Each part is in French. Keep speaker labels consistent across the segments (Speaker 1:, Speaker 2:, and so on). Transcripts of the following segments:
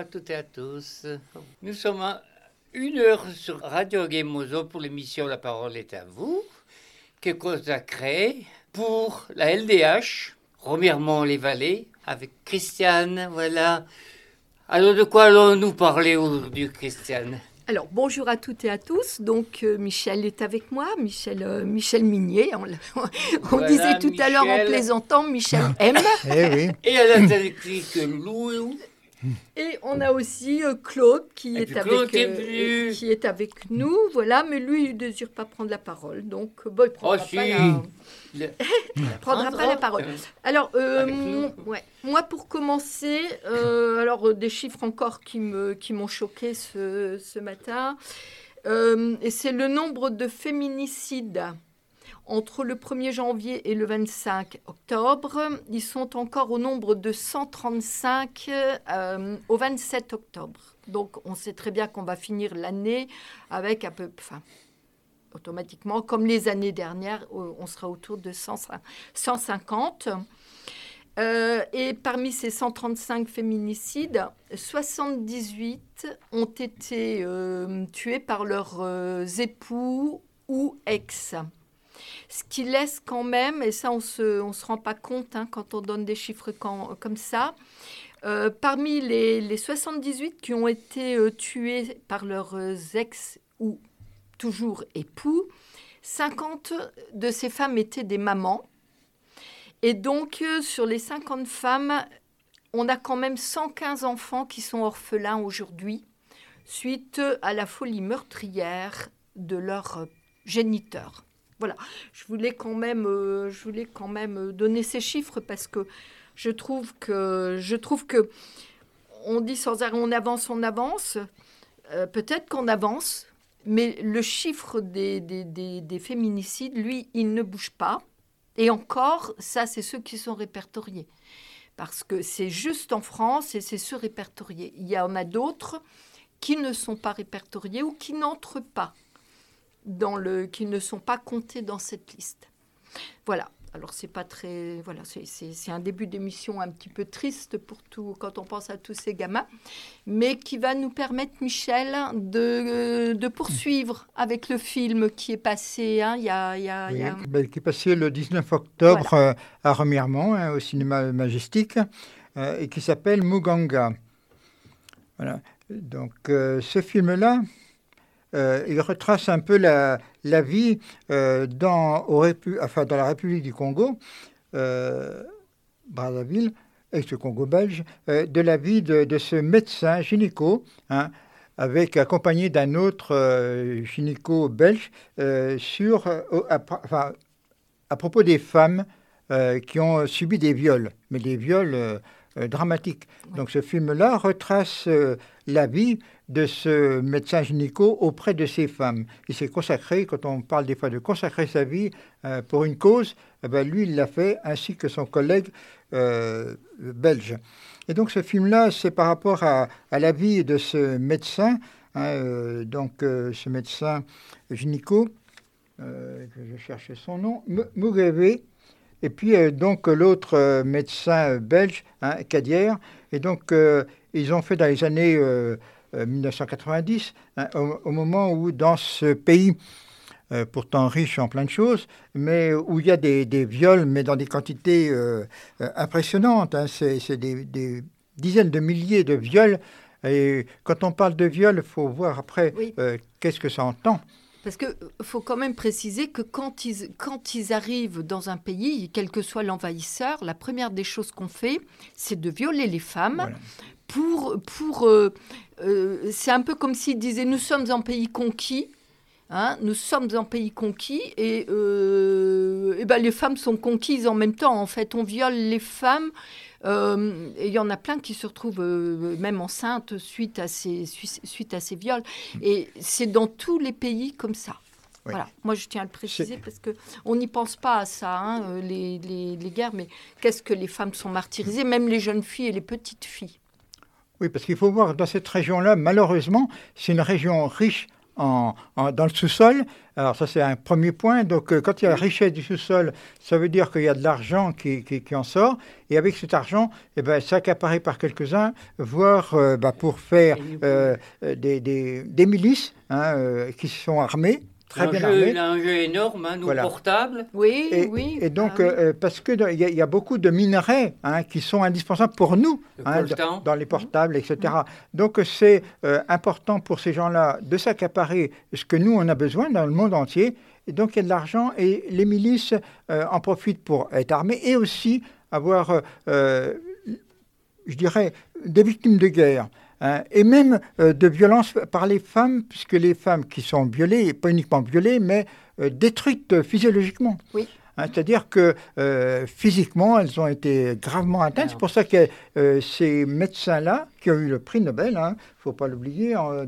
Speaker 1: à toutes et à tous. Nous sommes à 1 heure sur Radio Gemozo pour l'émission La parole est à vous, qui est consacrée pour la LDH, Remiremont-les-Vallées, avec Christiane, voilà. Alors de quoi allons-nous parler aujourd'hui, Christiane ?
Speaker 2: Alors, bonjour à toutes et à tous. Donc, Michel est avec moi, Michel Minier. On
Speaker 1: Voilà,
Speaker 2: disait tout à l'heure en
Speaker 1: Michel.
Speaker 2: plaisantant, Michel M.
Speaker 3: Eh oui.
Speaker 1: Et à la technique, Lou.
Speaker 2: Et on a aussi Claude qui
Speaker 1: Et
Speaker 2: est
Speaker 1: puis Claude
Speaker 2: avec, qui est avec nous. Voilà, mais lui, il ne désire pas prendre la parole. Donc, il ne prendra,
Speaker 1: Oh, si.
Speaker 2: prendra pas la parole. Alors,
Speaker 1: Avec nous.
Speaker 2: moi, pour commencer, des chiffres encore qui m'ont choqué ce matin. Et c'est le nombre de féminicides entre le 1er janvier et le 25 octobre. Ils sont encore au nombre de 135 au 27 octobre. Donc, on sait très bien qu'on va finir l'année avec automatiquement, comme les années dernières, on sera autour de 150. Et parmi ces 135 féminicides, 78 ont été tués par leurs époux ou ex. Ce qui laisse quand même, et ça on se rend pas compte quand on donne des chiffres comme ça, parmi les 78 qui ont été tués par leurs ex ou toujours époux, 50 de ces femmes étaient des mamans. Et donc, sur les 50 femmes, on a quand même 115 enfants qui sont orphelins aujourd'hui, suite à la folie meurtrière de leur géniteur. Voilà, je voulais quand même donner ces chiffres parce que je trouve que on dit sans arrêt on avance, peut-être qu'on avance, mais le chiffre des féminicides, lui, il ne bouge pas. Et encore, ça, c'est ceux qui sont répertoriés. Parce que c'est juste en France et c'est ceux répertoriés. Il y en a d'autres qui ne sont pas répertoriés ou qui n'entrent pas qui ne sont pas comptés dans cette liste. Voilà. Alors, c'est pas très... Voilà, c'est un début d'émission un petit peu triste pour tout, quand on pense à tous ces gamins, mais qui va nous permettre, Michel, de poursuivre avec le film qui est passé, qui
Speaker 3: est passé le 19 octobre voilà. À Remiremont, au cinéma Majestic, et qui s'appelle Muganga. Voilà. Donc, ce film-là, il retrace un peu la vie dans la République du Congo, Brazzaville, ex-Congo belge, de la vie de ce médecin gynéco, accompagné d'un autre gynéco belge, à propos des femmes qui ont subi des viols, mais des viols dramatiques. Ouais. Donc ce film-là retrace la vie de ce médecin gynéco auprès de ces femmes. Il s'est consacré, quand on parle des fois de consacrer sa vie pour une cause, lui il l'a fait, ainsi que son collègue belge. Et donc ce film-là, c'est par rapport à la vie de ce médecin, ce médecin gynéco, je cherchais son nom, Mugabe, et puis donc l'autre médecin belge, Cadière. Et donc ils ont fait dans les années 1990, au moment où dans ce pays, pourtant riche en plein de choses, mais où il y a des viols, mais dans des quantités impressionnantes. C'est des dizaines de milliers de viols. Et quand on parle de viols, il faut voir après qu'est-ce que ça entend.
Speaker 2: Parce qu'il faut quand même préciser que quand ils arrivent dans un pays, quel que soit l'envahisseur, la première des choses qu'on fait, c'est de violer les femmes. Voilà. C'est un peu comme s'ils disaient « nous sommes un pays conquis ». Nous sommes un pays conquis et les femmes sont conquises en même temps. En fait, on viole les femmes. Et il y en a plein qui se retrouvent même enceintes suite à ces viols. Et c'est dans tous les pays comme ça. Oui. Voilà. Moi, je tiens à le préciser parce qu'on n'y pense pas à ça, les guerres. Mais qu'est-ce que les femmes sont martyrisées, même les jeunes filles et les petites filles.
Speaker 3: Oui, parce qu'il faut voir, dans cette région-là, malheureusement, c'est une région riche dans le sous-sol. Alors ça, c'est un premier point. Donc, quand il y a la richesse du sous-sol, ça veut dire qu'il y a de l'argent qui en sort. Et avec cet argent, c'est accaparé par quelques-uns, voire pour faire des milices qui sont armées. Très bien armé.
Speaker 1: L'enjeu énorme, nous portables.
Speaker 2: Oui,
Speaker 3: et donc, parce qu'il y a beaucoup de minerais qui sont indispensables pour nous, dans les portables, etc. Donc, c'est important pour ces gens-là de s'accaparer ce que nous, on a besoin dans le monde entier. Et donc, il y a de l'argent et les milices en profitent pour être armées et aussi avoir, je dirais, des victimes de guerre. Et même de violences par les femmes, puisque les femmes qui sont violées, pas uniquement violées, mais détruites physiologiquement.
Speaker 2: Oui.
Speaker 3: C'est-à-dire que physiquement, elles ont été gravement atteintes. C'est pour ça que ces médecins-là, qui ont eu le prix Nobel, il ne faut pas l'oublier, en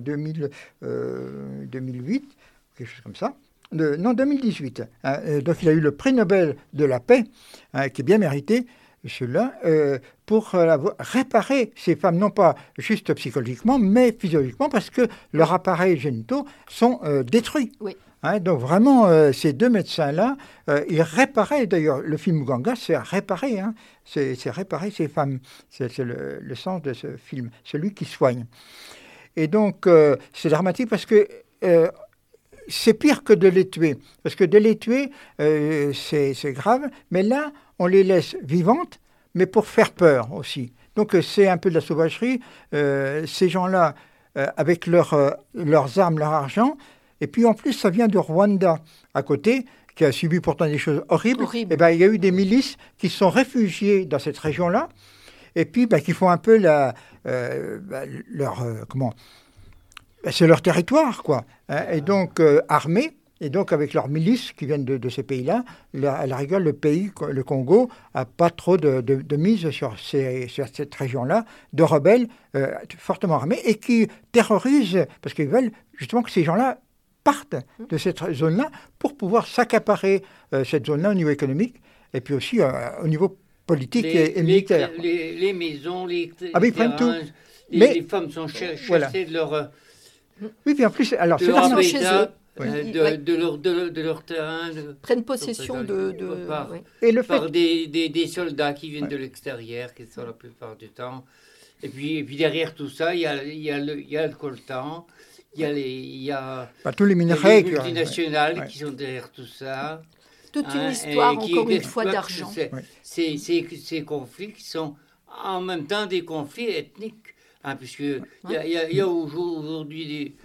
Speaker 3: 2008, quelque chose comme ça, 2018. Donc il a eu le prix Nobel de la paix, qui est bien mérité, celui-là, pour réparer ces femmes, non pas juste psychologiquement, mais physiologiquement, parce que leurs appareils génitaux sont détruits.
Speaker 2: Oui.
Speaker 3: Donc vraiment, ces deux médecins-là, ils réparaient, d'ailleurs, le film Muganga, c'est réparer, c'est réparer ces femmes. C'est le sens de ce film, celui qui soigne. Et donc, c'est dramatique parce que c'est pire que de les tuer. Parce que de les tuer, c'est grave, mais là, on les laisse vivantes, mais pour faire peur aussi. Donc c'est un peu de la sauvagerie. Ces gens-là, avec leurs armes, leur argent, et puis en plus ça vient du Rwanda à côté, qui a subi pourtant des choses horribles. Et il y a eu des milices qui sont réfugiées dans cette région-là, et puis qui font un peu c'est leur territoire, quoi. Et donc armés. Et donc, avec leurs milices qui viennent de ces pays-là, à la rigueur, le Congo, n'a pas trop de mise sur cette région-là, de rebelles fortement armés et qui terrorisent, parce qu'ils veulent justement que ces gens-là partent de cette zone-là pour pouvoir s'accaparer cette zone-là au niveau économique et puis aussi au niveau politique et militaire.
Speaker 1: Les maisons, les
Speaker 3: ils prennent tout.
Speaker 1: Les femmes sont chassées de leur...
Speaker 3: Oui, puis en plus, alors
Speaker 2: c'est leur chez eux.
Speaker 1: De leur terrain.
Speaker 2: Prennent possession
Speaker 1: par des soldats qui viennent de l'extérieur, qui sont la plupart du temps. Et puis derrière tout ça, il y a le coltan, il y a
Speaker 3: tous les minerais,
Speaker 1: les multinationales qui sont derrière tout ça.
Speaker 2: Toute une histoire, encore une fois, d'argent.
Speaker 1: Ces conflits qui sont en même temps des conflits ethniques, puisque il y a aujourd'hui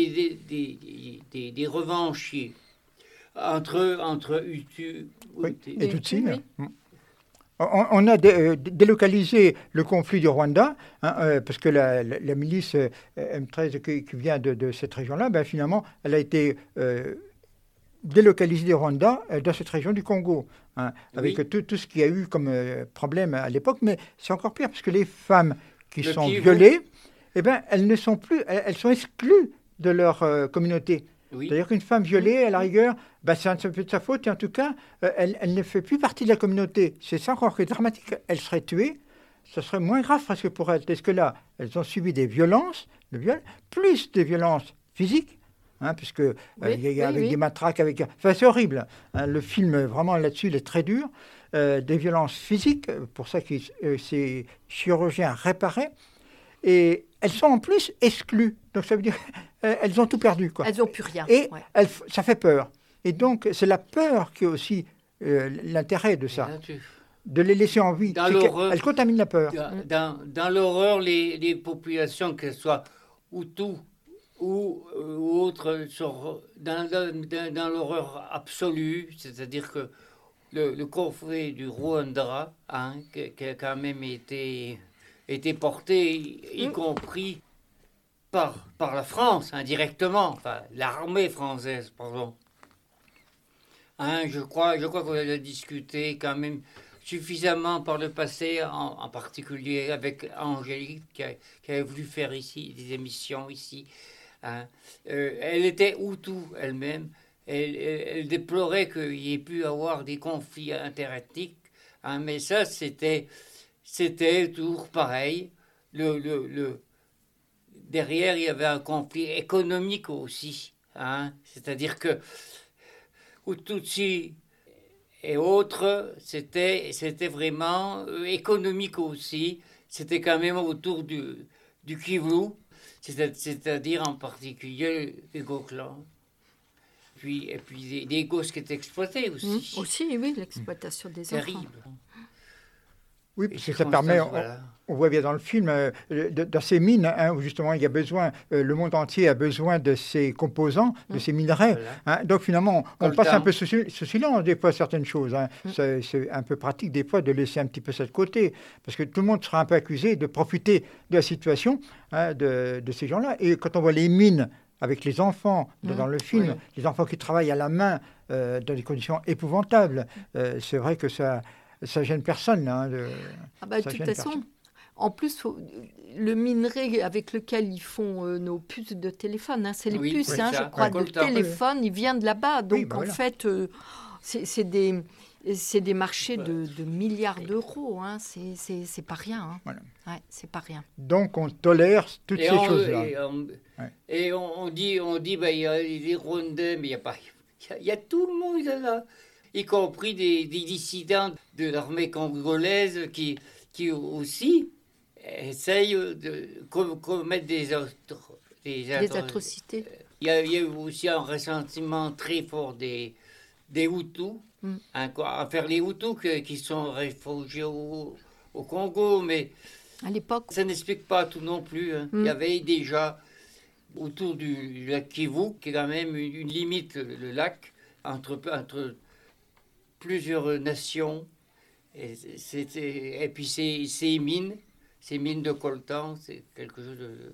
Speaker 1: des revanchiers entre Hutus
Speaker 3: et Tutsis. On a délocalisé le conflit du Rwanda, parce que la milice M13 qui vient de cette région-là, finalement, elle a été délocalisée du Rwanda dans cette région du Congo, avec tout ce qu'il y a eu comme problème à l'époque. Mais c'est encore pire, parce que les femmes qui sont violées, elles ne sont plus, elles sont exclues de leur communauté. Oui. C'est-à-dire qu'une femme violée, à la rigueur, c'est un peu de sa faute, et en tout cas, elle ne fait plus partie de la communauté. C'est ça encore que dramatique. Elle serait tuée, ce serait moins grave presque pour elles. Parce que là, elles ont subi des violences, de viol, plus des violences physiques, puisque avec des matraques, c'est horrible. Le film, vraiment là-dessus, il est très dur. Des violences physiques, pour ça que ces chirurgiens réparaient. Et elles sont en plus exclues. Donc ça veut dire qu'elles ont tout perdu, quoi.
Speaker 2: Elles n'ont plus rien.
Speaker 3: Et ça fait peur. Et donc c'est la peur qui est aussi l'intérêt de ça. De les laisser en vie. Elles contaminent la peur.
Speaker 1: Dans l'horreur, les populations, qu'elles soient Hutus ou autres, sont dans l'horreur absolue. C'est-à-dire que le conflit du Rwanda, qui a quand même été porté, y compris par la France, indirectement, l'armée française, pardon. Je crois qu'on a discuté quand même suffisamment par le passé, en particulier avec Angélique, qui avait voulu faire ici des émissions ici. Elle était Hutu elle-même. Elle déplorait qu'il y ait pu avoir des conflits interethniques, mais ça, c'était toujours pareil. Derrière, il y avait un conflit économique aussi, Hein. C'est-à-dire que Hutu et autres, c'était vraiment économique aussi. C'était quand même autour du Kivu, c'est-à-dire en particulier les Goklan. Et puis des gosses qui étaient exploités aussi.
Speaker 2: Aussi, oui, l'exploitation des enfants.
Speaker 1: Terrible.
Speaker 3: Oui, parce que ça permet, on voit bien dans le film, dans ces mines, hein, où justement il y a besoin, le monde entier a besoin de ces composants, de ces minerais. Voilà. Hein, donc finalement, on passe un peu sous silence des fois certaines choses. Hein. C'est un peu pratique des fois de laisser un petit peu ça de côté, parce que tout le monde sera un peu accusé de profiter de la situation, hein, de ces gens-là. Et quand on voit les mines avec les enfants dans le film, les enfants qui travaillent à la main dans des conditions épouvantables, c'est vrai que ça gêne personne. Hein,
Speaker 2: de toute façon, en plus, le minerai avec lequel ils font nos puces de téléphone, hein, c'est les puces, je crois, de téléphone, il vient de là-bas. Donc, en fait, c'est des marchés de milliards d'euros. Hein, c'est pas rien. Hein. Voilà. Ouais, c'est pas rien.
Speaker 3: Donc, on tolère toutes ces choses-là.
Speaker 1: Et on dit, il y a les Rwandais, mais il y a tout le monde là. Y compris des dissidents de l'armée congolaise qui aussi essayent de commettre des
Speaker 2: atrocités.
Speaker 1: Il y a eu aussi un ressentiment très fort des Hutus, envers les Hutus qui sont réfugiés au Congo, mais
Speaker 2: à l'époque,
Speaker 1: ça n'explique pas tout non plus. Hein. Il y avait déjà autour du lac Kivu, qui est quand même une limite, le lac, entre plusieurs nations, et puis ces mines de coltan, c'est quelque chose de...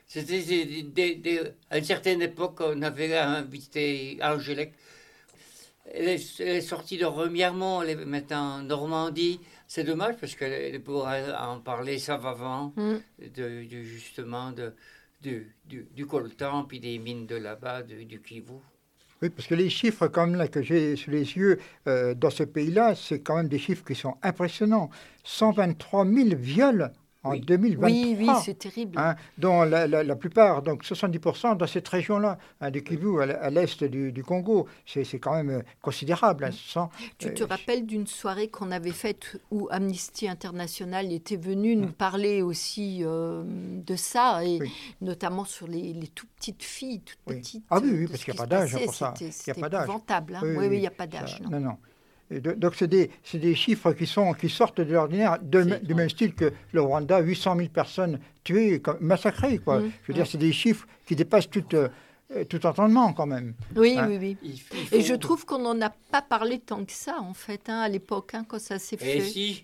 Speaker 1: à une certaine époque, on avait invité Angélique. Elle est sortie de Remiremont, elle est maintenant en Normandie. C'est dommage parce qu'elle pourrait en parler savamment, justement du coltan, puis des mines de là-bas, du Kivu.
Speaker 3: Oui, parce que les chiffres comme là que j'ai sous les yeux dans ce pays-là, c'est quand même des chiffres qui sont impressionnants. 123 000 viols en 2023.
Speaker 2: Oui, c'est terrible.
Speaker 3: Hein, dont la plupart, donc 70% dans cette région-là, hein, du Kivu, à l'est du Congo. C'est quand même considérable. Hein,
Speaker 2: tu te rappelles d'une soirée qu'on avait faite où Amnesty International était venu nous parler aussi de ça, et notamment sur les tout petites filles, toutes petites.
Speaker 3: Ah oui, parce qu'il n'y a pas d'âge pour ça.
Speaker 2: C'était épouvantable. Hein. Oui, il n'y a pas d'âge.
Speaker 3: Non. Donc, c'est des chiffres qui sortent de l'ordinaire, du même style que le Rwanda, 800 000 personnes tuées, massacrées. Quoi. Je veux dire, c'est des chiffres qui dépassent tout entendement, quand même.
Speaker 2: Oui, hein. Oui. Et je trouve qu'on n'en a pas parlé tant que ça, en fait, hein, à l'époque, hein, quand ça s'est fait.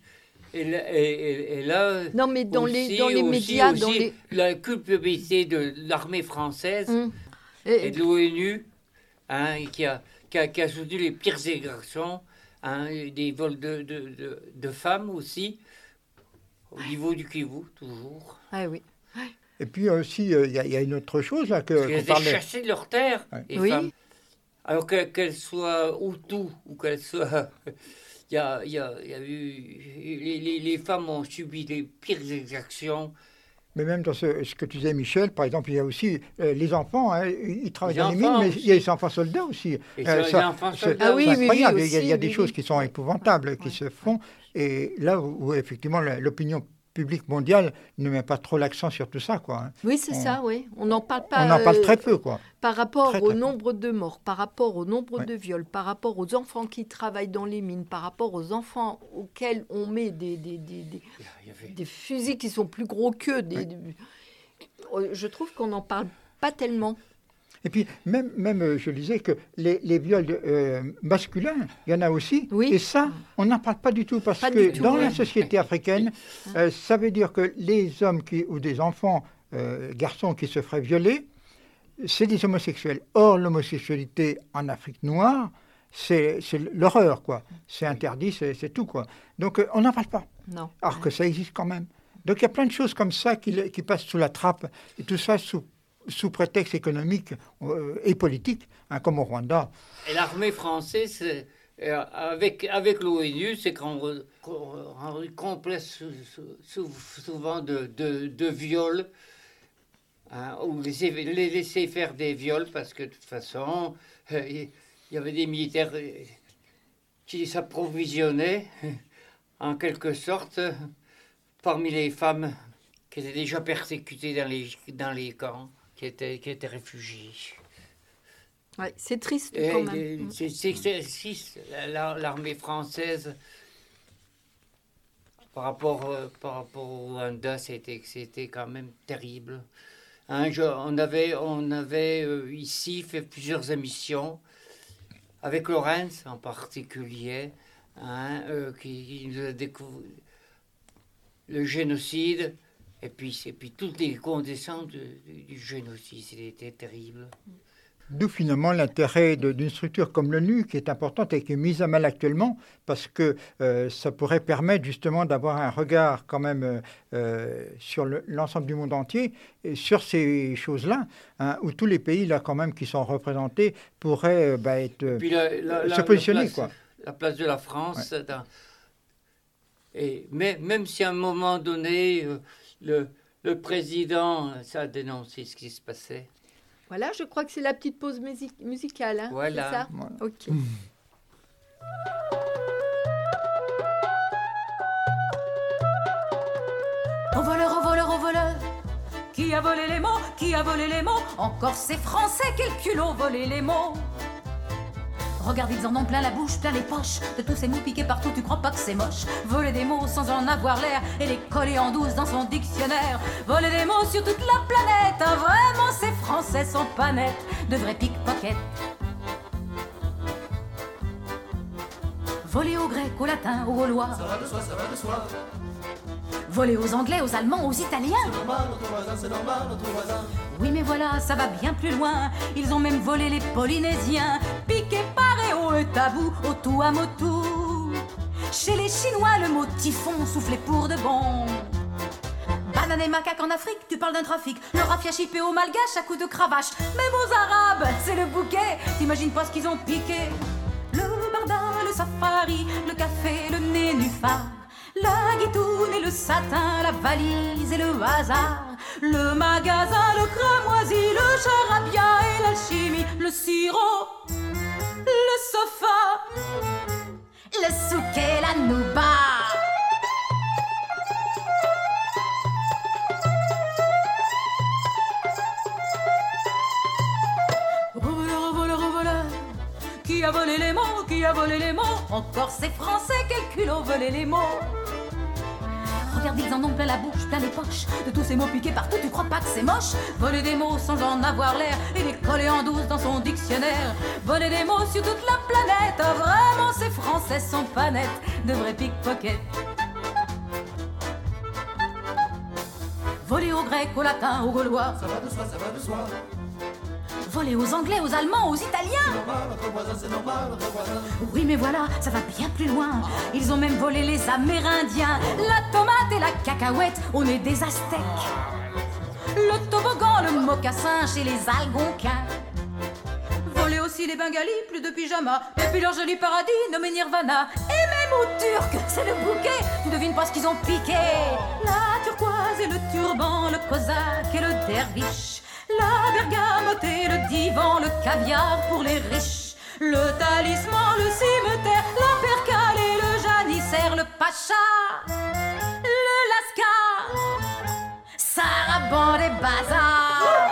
Speaker 1: Et là,
Speaker 2: non, mais dans les médias...
Speaker 1: la culpabilité de l'armée française et de l'ONU, hein, qui a soutenu les pires exactions, hein, des vols de femmes aussi, au niveau du Kivu, toujours.
Speaker 2: Ah oui.
Speaker 3: Et puis aussi, il y a une autre chose là
Speaker 1: qu'on parlait. Ils étaient chassés de leur terre, les femmes. Alors qu'elles soient Hutus ou qu'elles soient... Il y a eu... Les femmes ont subi les pires exactions.
Speaker 3: Mais même dans ce que tu disais, Michel, par exemple, il y a aussi les enfants, hein, ils travaillent dans les mines, mais il y a les enfants soldats aussi.
Speaker 1: Les enfants soldats.
Speaker 3: C'est incroyable, il y a des choses qui sont épouvantables qui se font. Et là où effectivement, l'opinion publique mondiale ne met pas trop l'accent sur tout ça, quoi.
Speaker 2: Oui, c'est ça, oui. On n'en parle pas.
Speaker 3: On en parle très peu, quoi.
Speaker 2: Par rapport au nombre de morts, par rapport au nombre de viols, par rapport aux enfants qui travaillent dans les mines, par rapport aux enfants auxquels on met des fusils qui sont plus gros qu'eux. Je trouve qu'on n'en parle pas tellement.
Speaker 3: Et puis, même je disais que les viols masculins, il y en a aussi. Oui. Et ça, on n'en parle pas du tout. Parce que dans la société africaine, ça veut dire que les hommes ou des enfants, garçons qui se feraient violer, c'est des homosexuels. Or, l'homosexualité en Afrique noire, c'est l'horreur, quoi. C'est interdit, c'est tout, quoi. Donc, on n'en parle pas.
Speaker 2: Non.
Speaker 3: Alors que ça existe quand même. Donc, il y a plein de choses comme ça qui passent sous la trappe. Et tout ça sous prétexte économique et politique, hein, comme au Rwanda.
Speaker 1: Et l'armée française, avec l'ONU, c'est qu'on complet souvent de viols hein, ou les laisser faire des viols, parce que de toute façon, il y avait des militaires qui s'approvisionnaient, en quelque sorte, parmi les femmes qui étaient déjà persécutées dans les camps, qui étaient réfugiées.
Speaker 2: Ouais, c'est triste quand même.
Speaker 1: C'est triste. L'armée française, par rapport au Rwanda, c'était quand même terrible. Hein, on avait ici fait plusieurs émissions, avec Laurence en particulier, hein, qui nous a découvert le génocide, et puis toutes les conséquences du génocide, c'était terrible.
Speaker 3: D'où finalement l'intérêt d'une structure comme l'ONU, qui est importante et qui est mise à mal actuellement, parce que ça pourrait permettre justement d'avoir un regard quand même sur l'ensemble du monde entier, et sur ces choses-là, hein, où tous les pays là quand même qui sont représentés pourraient se positionner.
Speaker 1: La place de la France, ouais. Mais même si à un moment donné, le président a dénoncé ce qui se passait.
Speaker 2: Voilà, je crois que c'est la petite pause musicale. Hein,
Speaker 1: voilà.
Speaker 2: C'est ça
Speaker 3: Voilà.
Speaker 2: Ok.
Speaker 4: Au voleur, au voleur, au voleur, qui a volé les mots, qui a volé les mots? Encore ces Français, quel culot, voler les mots. Regarde, ils en ont plein la bouche, plein les poches. De tous ces mots piqués partout, tu crois pas que c'est moche? Voler des mots sans en avoir l'air et les coller en douce dans son dictionnaire. Voler des mots sur toute la planète. Ah, vraiment, ces Français sont pas nets, de vrais pickpockets. Voler aux Grecs, aux Latins, aux Gaulois.
Speaker 5: Ça va de soi, ça va de soi.
Speaker 4: Voler aux Anglais, aux Allemands, aux Italiens.
Speaker 5: C'est normal, notre voisin, c'est normal, notre voisin.
Speaker 4: Oui, mais voilà, ça va bien plus loin. Ils ont même volé les Polynésiens. Piqué paréo et tabou, au tout à motu. Chez les Chinois, le mot typhon soufflé pour de bon. Banane et macaque en Afrique, tu parles d'un trafic. Le raffia chippé aux malgaches à coups de cravache. Même aux arabes, c'est le bouquet. T'imagines pas ce qu'ils ont piqué. Le bardin, le safari, le café, le nénuphar. La guitoune et le satin, la valise et le hasard. Le magasin, le cramoisi, le charabia et l'alchimie. Le sirop, le sofa, le souk et la nouba. Voleur, voleur, voleur, qui a volé les mots, qui a volé les mots? Encore ces Français, quel culot, voler les mots. Regarde, ils en ont plein la bouche, plein les poches. De tous ces mots piqués partout, tu crois pas que c'est moche? Voler des mots sans en avoir l'air et les coller en douce dans son dictionnaire. Voler des mots sur toute la planète. Ah, vraiment, ces Français sont pas nets, de vrais pickpockets. Voler aux Grecs, aux Latins, aux Gaulois.
Speaker 5: Ça va de soi, ça va de soi.
Speaker 4: Voler aux Anglais, aux Allemands, aux Italiens.
Speaker 5: C'est normal, notre voisin, c'est normal, notre voisin.
Speaker 4: Oui, mais voilà, ça va bien plus loin. Ils ont même volé les Amérindiens, la tomate et la cacahuète au nez des Aztèques. Le toboggan, le mocassin chez les Algonquins. Voler aussi les Bengalis, plus de pyjama. Et puis leur joli paradis nommé Nirvana. Et même aux Turcs, c'est le bouquet. Tu devines pas ce qu'ils ont piqué. La turquoise et le turban, le cosaque et le derviche. La bergamote et le divan, le caviar pour les riches. Le talisman, le cimetière, la percale et le janissaire. Le pacha, le lascar, sarabande et bazar.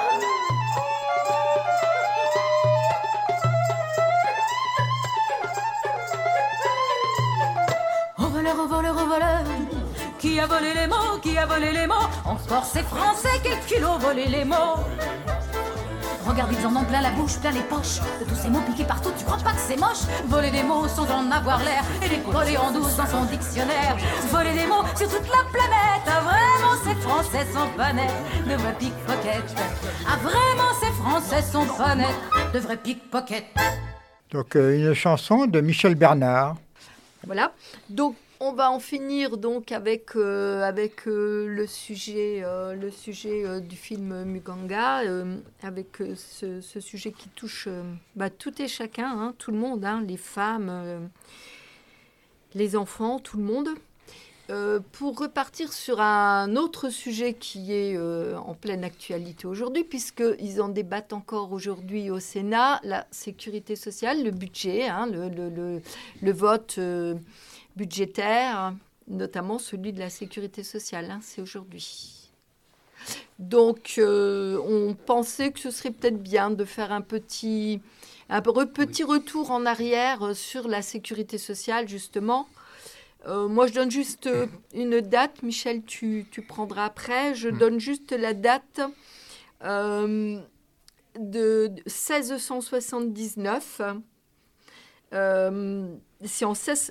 Speaker 4: Au voleur, au voleur, au voleur, qui a volé les mots, qui a volé les mots? Encore ces Français, quel culot, voler les mots. Regarde, ils en ont plein la bouche, plein les poches. De tous ces mots piqués partout, tu crois pas que c'est moche? Voler des mots sans en avoir l'air et les coller en douce dans son dictionnaire. Voler des mots sur toute la planète. Ah, vraiment, ces Français sont pas nets, de vrais pickpockets. Ah, vraiment, ces Français sont pas nets, de vrais pickpockets.
Speaker 3: Donc une chanson de Michel Bernard.
Speaker 2: Voilà. Donc, on va en finir donc avec le sujet du film Muganga, avec ce sujet qui touche tout et chacun, hein, tout le monde, hein, les femmes, les enfants, tout le monde. Pour repartir sur un autre sujet qui est en pleine actualité aujourd'hui, puisqu'ils en débattent encore aujourd'hui au Sénat, la sécurité sociale, le budget, le vote budgétaire, notamment celui de la sécurité sociale, c'est aujourd'hui. Donc, on pensait que ce serait peut-être bien de faire un petit retour en arrière sur la sécurité sociale, justement. Moi, je donne juste une date. Michel, tu prendras après. Je donne juste la date de 1679. C'est en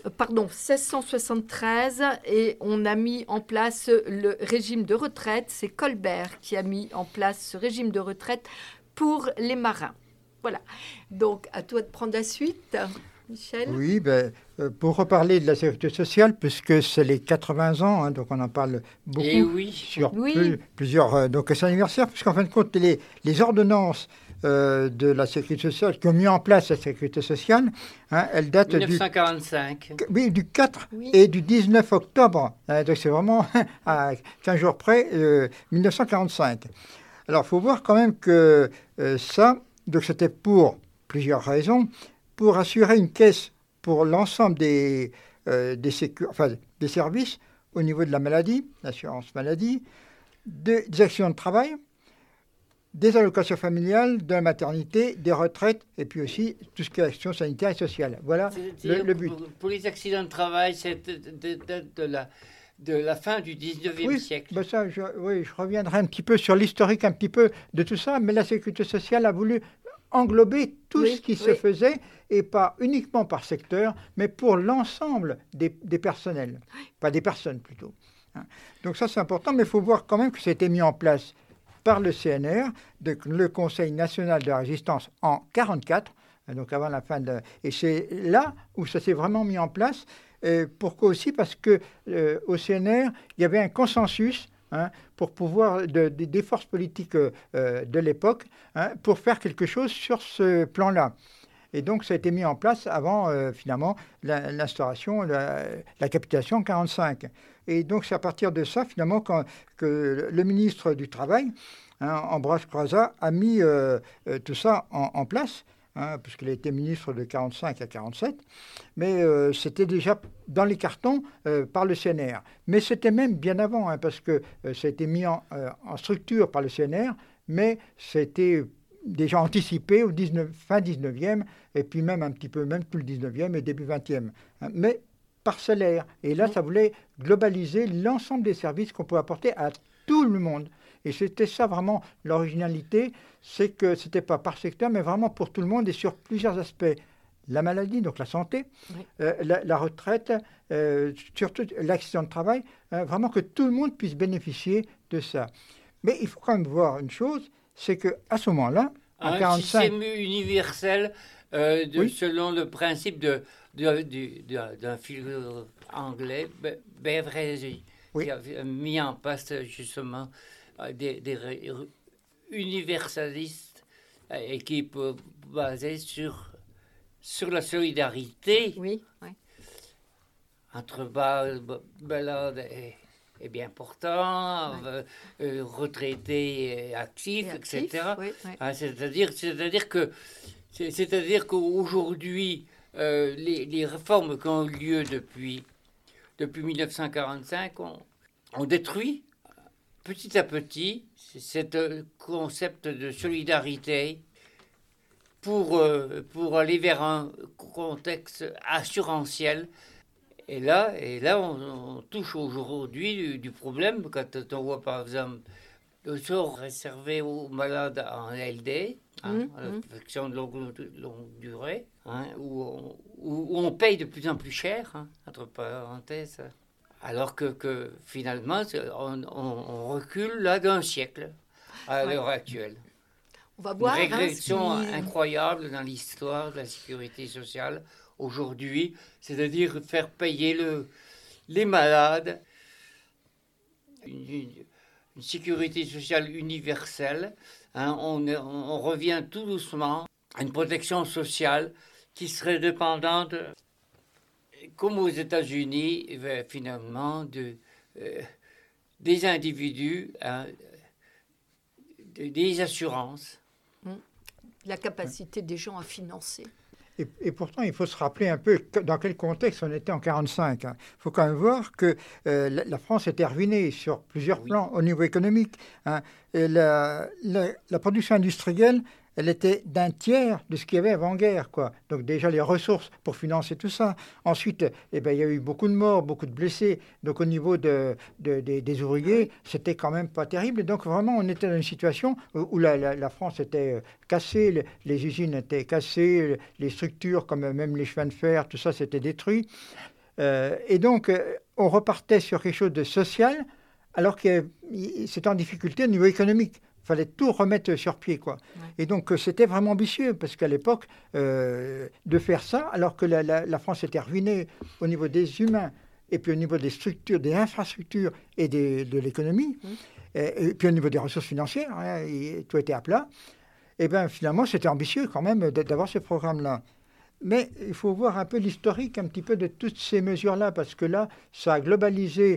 Speaker 2: 1673 et on a mis en place le régime de retraite. C'est Colbert qui a mis en place ce régime de retraite pour les marins. Voilà. Donc, à toi de prendre la suite. Michel ?
Speaker 3: Oui, pour reparler de la sécurité sociale, puisque c'est les 80 ans, donc on en parle beaucoup sur plusieurs donc c'est anniversaire, puisqu'en fin de compte, les ordonnances de la sécurité sociale qui ont mis en place la sécurité sociale, elles datent
Speaker 1: 1945.
Speaker 3: du 4 et du 19 octobre. Donc c'est vraiment à 15 jours près, 1945. Alors, il faut voir quand même que donc c'était pour plusieurs raisons. Pour assurer une caisse pour l'ensemble des services au niveau de la maladie, l'assurance maladie, des accidents de travail, des allocations familiales, de la maternité, des retraites, et puis aussi tout ce qui est action sanitaire et sociale. Voilà le but.
Speaker 1: Pour les accidents de travail, c'est de la fin du 19e siècle.
Speaker 3: Je reviendrai un petit peu sur l'historique un petit peu de tout ça, mais la Sécurité sociale a voulu englober tout ce qui se faisait, et pas uniquement par secteur, mais pour l'ensemble des personnels, pas des personnes plutôt. Donc ça c'est important, mais il faut voir quand même que ça a été mis en place par le CNR, le Conseil national de la résistance, en 1944, donc avant la fin de... Et c'est là où ça s'est vraiment mis en place. Pourquoi aussi ? Parce qu'au CNR, il y avait un consensus pour pouvoir, des forces politiques de l'époque, pour faire quelque chose sur ce plan-là. Et donc, ça a été mis en place avant, finalement, l'instauration, la capitulation en 1945. Et donc, c'est à partir de ça, finalement, que le ministre du Travail, Ambroise Croizat, a mis tout ça en place, puisqu'il a été ministre de 1945 à 1947. Mais c'était déjà dans les cartons par le CNR. Mais c'était même bien avant, parce que ça a été mis en structure par le CNR, mais c'était déjà anticipé au fin 19e, et puis même un petit peu, même tout le 19e et début 20e. Mais parcellaire. Et là, ça voulait globaliser l'ensemble des services qu'on pouvait apporter à tout le monde. Et c'était ça vraiment l'originalité, c'est que ce n'était pas par secteur, mais vraiment pour tout le monde et sur plusieurs aspects. La maladie, donc la santé, la retraite, surtout l'accident de travail, vraiment que tout le monde puisse bénéficier de ça. Mais il faut quand même voir une chose, c'est qu'à ce moment-là, en 1945...
Speaker 1: système universel selon le principe d'un philosophe anglais, Beveridge, qui a mis en place justement des universalistes et qui peut baser sur la solidarité entre malades et bien portants, retraités et actifs, etc. C'est-à-dire qu'aujourd'hui, les réformes qui ont eu lieu depuis 1945 ont détruit petit à petit ce concept de solidarité pour aller vers un contexte assurantiel. Et là on touche aujourd'hui du problème quand on voit par exemple le sort réservé aux malades en LD, affection de longue durée, où on paye de plus en plus cher, entre parenthèses, alors que finalement on recule là d'un siècle à l'heure actuelle.
Speaker 2: On va voir,
Speaker 1: une régression incroyable dans l'histoire de la sécurité sociale aujourd'hui, c'est-à-dire faire payer les malades, une sécurité sociale universelle. On revient tout doucement à une protection sociale qui serait dépendante comme aux États-Unis, finalement, des individus, hein, des assurances.
Speaker 2: La capacité des gens à financer.
Speaker 3: Et pourtant, il faut se rappeler un peu dans quel contexte on était en 1945. Il faut quand même voir que la France était ruinée sur plusieurs plans au niveau économique. Hein. Et la production industrielle, elle était d'un tiers de ce qu'il y avait avant-guerre, quoi. Donc déjà les ressources pour financer tout ça. Ensuite, il y a eu beaucoup de morts, beaucoup de blessés. Donc au niveau des ouvriers, c'était quand même pas terrible. Et donc vraiment, on était dans une situation où la France était cassée, les usines étaient cassées, les structures comme même les chemins de fer, tout ça, c'était détruit. Et donc, on repartait sur quelque chose de social, alors que c'était en difficulté au niveau économique. Il fallait tout remettre sur pied, quoi. Ouais. Et donc, c'était vraiment ambitieux, parce qu'à l'époque, de faire ça, alors que la France était ruinée au niveau des humains, et puis au niveau des structures, des infrastructures et de l'économie, et puis au niveau des ressources financières, hein, tout était à plat, et bien finalement, c'était ambitieux quand même d'avoir ce programme-là. Mais il faut voir un peu l'historique, un petit peu de toutes ces mesures-là, parce que là, ça a globalisé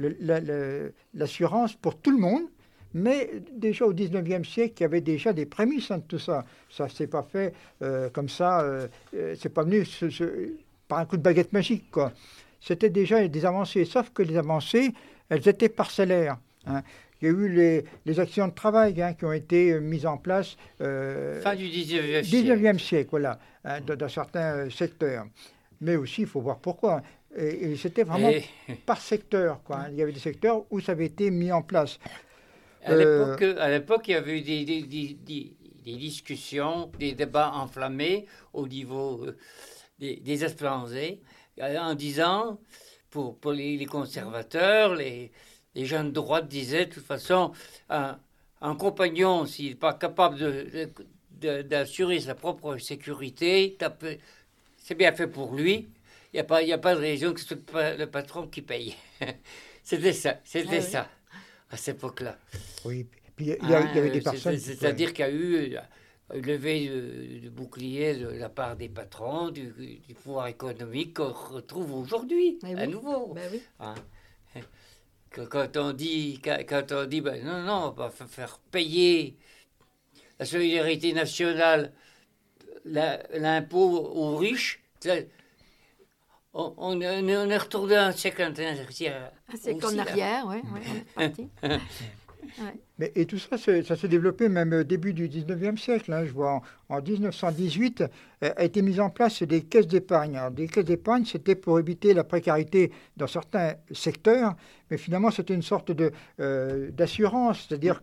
Speaker 3: l'assurance pour tout le monde. Mais déjà au 19e siècle, il y avait déjà des prémices de tout ça. Ça ne s'est pas fait comme ça, c'est pas venu par un coup de baguette magique, quoi. C'était déjà des avancées, sauf que les avancées, elles étaient parcellaires. Hein. Il y a eu les accidents de travail, hein, qui ont été mis en place
Speaker 1: fin du 19e
Speaker 3: siècle, voilà, hein, dans certains secteurs. Mais aussi, il faut voir pourquoi. Et c'était vraiment par secteur, quoi, hein. Il y avait des secteurs où ça avait été mis en place.
Speaker 1: À l'époque, il y avait eu des discussions, des débats enflammés au niveau des espéranzés, en disant, pour les conservateurs, les gens de droite disaient, de toute façon, un compagnon, s'il n'est pas capable d'assurer sa propre sécurité, c'est bien fait pour lui. Il n'y a pas de raison que ce soit le patron qui paye. C'était ça. À cette époque-là.
Speaker 3: Oui, puis il y avait des personnes...
Speaker 1: C'est-à-dire qu'il y a eu une levée de bouclier de la part des patrons, du pouvoir économique qu'on retrouve aujourd'hui, à nouveau.
Speaker 2: Ben oui.
Speaker 1: Hein? Quand on dit ben non, on va faire payer la solidarité nationale, l'impôt aux riches, on est retourné un siècle en
Speaker 2: arrière, oui, on est parti.
Speaker 3: Mais, et tout ça, ça s'est développé même au début du 19e siècle. Hein. Je vois en 1918, a été mise en place des caisses d'épargne. Alors, des caisses d'épargne, c'était pour éviter la précarité dans certains secteurs, mais finalement, c'était une sorte d'assurance, c'est-à-dire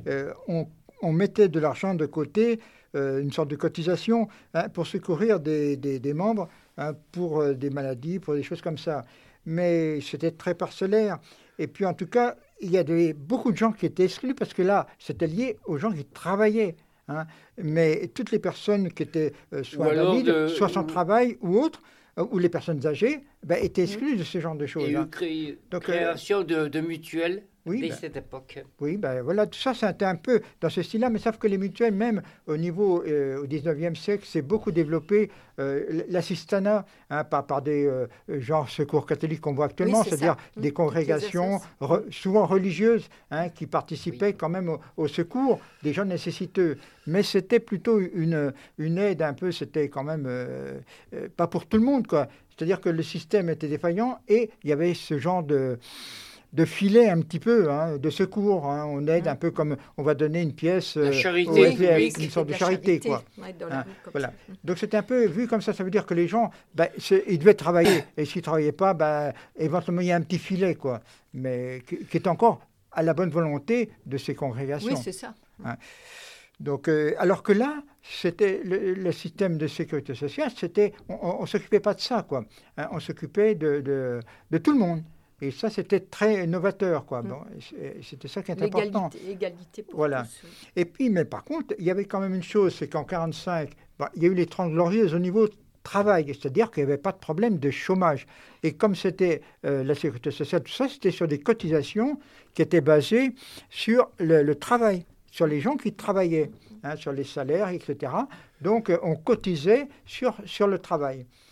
Speaker 3: qu'on mettait de l'argent de côté, une sorte de cotisation, hein, pour secourir des membres, hein, pour des maladies, pour des choses comme ça. Mais c'était très parcellaire. Et puis, en tout cas, il y avait beaucoup de gens qui étaient exclus parce que là, c'était lié aux gens qui travaillaient. Hein. Mais toutes les personnes qui étaient soit invalides, soit sans travail ou autres, ou les personnes âgées, étaient exclues de ce genre de choses.
Speaker 1: Il y a eu création de mutuelles dès cette époque.
Speaker 3: Oui, voilà, tout ça, c'était un peu dans ce style-là, mais sauf que les mutuelles, même au niveau, au 19e siècle, c'est beaucoup développé l'assistanat, hein, par des genres secours catholiques qu'on voit actuellement, c'est-à-dire des congrégations souvent religieuses, hein, qui participaient quand même au secours des gens nécessiteux. Mais c'était plutôt une aide un peu, c'était quand même pas pour tout le monde, quoi. C'est-à-dire que le système était défaillant et il y avait ce genre de filet un petit peu, hein, de secours. Hein. On aide un peu comme on va donner une pièce
Speaker 1: la charité,
Speaker 3: une sorte de charité, quoi.
Speaker 2: Ouais, hein,
Speaker 3: voilà. Donc c'était un peu vu comme ça. Ça veut dire que les gens, ils devaient travailler. Et s'ils ne travaillaient pas, éventuellement, il y a un petit filet, quoi. Mais qui est encore à la bonne volonté de ces congrégations.
Speaker 2: Oui, c'est ça.
Speaker 3: Hein. Donc, alors que là, c'était le système de sécurité sociale, on ne s'occupait pas de ça, quoi. Hein, on s'occupait de tout le monde. Et ça, c'était très novateur, quoi. Bon, c'était ça qui est important.
Speaker 2: L'égalité pour
Speaker 3: voilà.
Speaker 2: tous. Oui.
Speaker 3: Et puis, mais par contre, il y avait quand même une chose, c'est qu'en 1945, il y a eu les 30 glorieuses au niveau travail, c'est-à-dire qu'il n'y avait pas de problème de chômage. Et comme c'était la sécurité sociale, tout ça, c'était sur des cotisations qui étaient basées sur le travail, sur les gens qui travaillaient, hein, sur les salaires, etc. Donc, on cotisait sur le travail.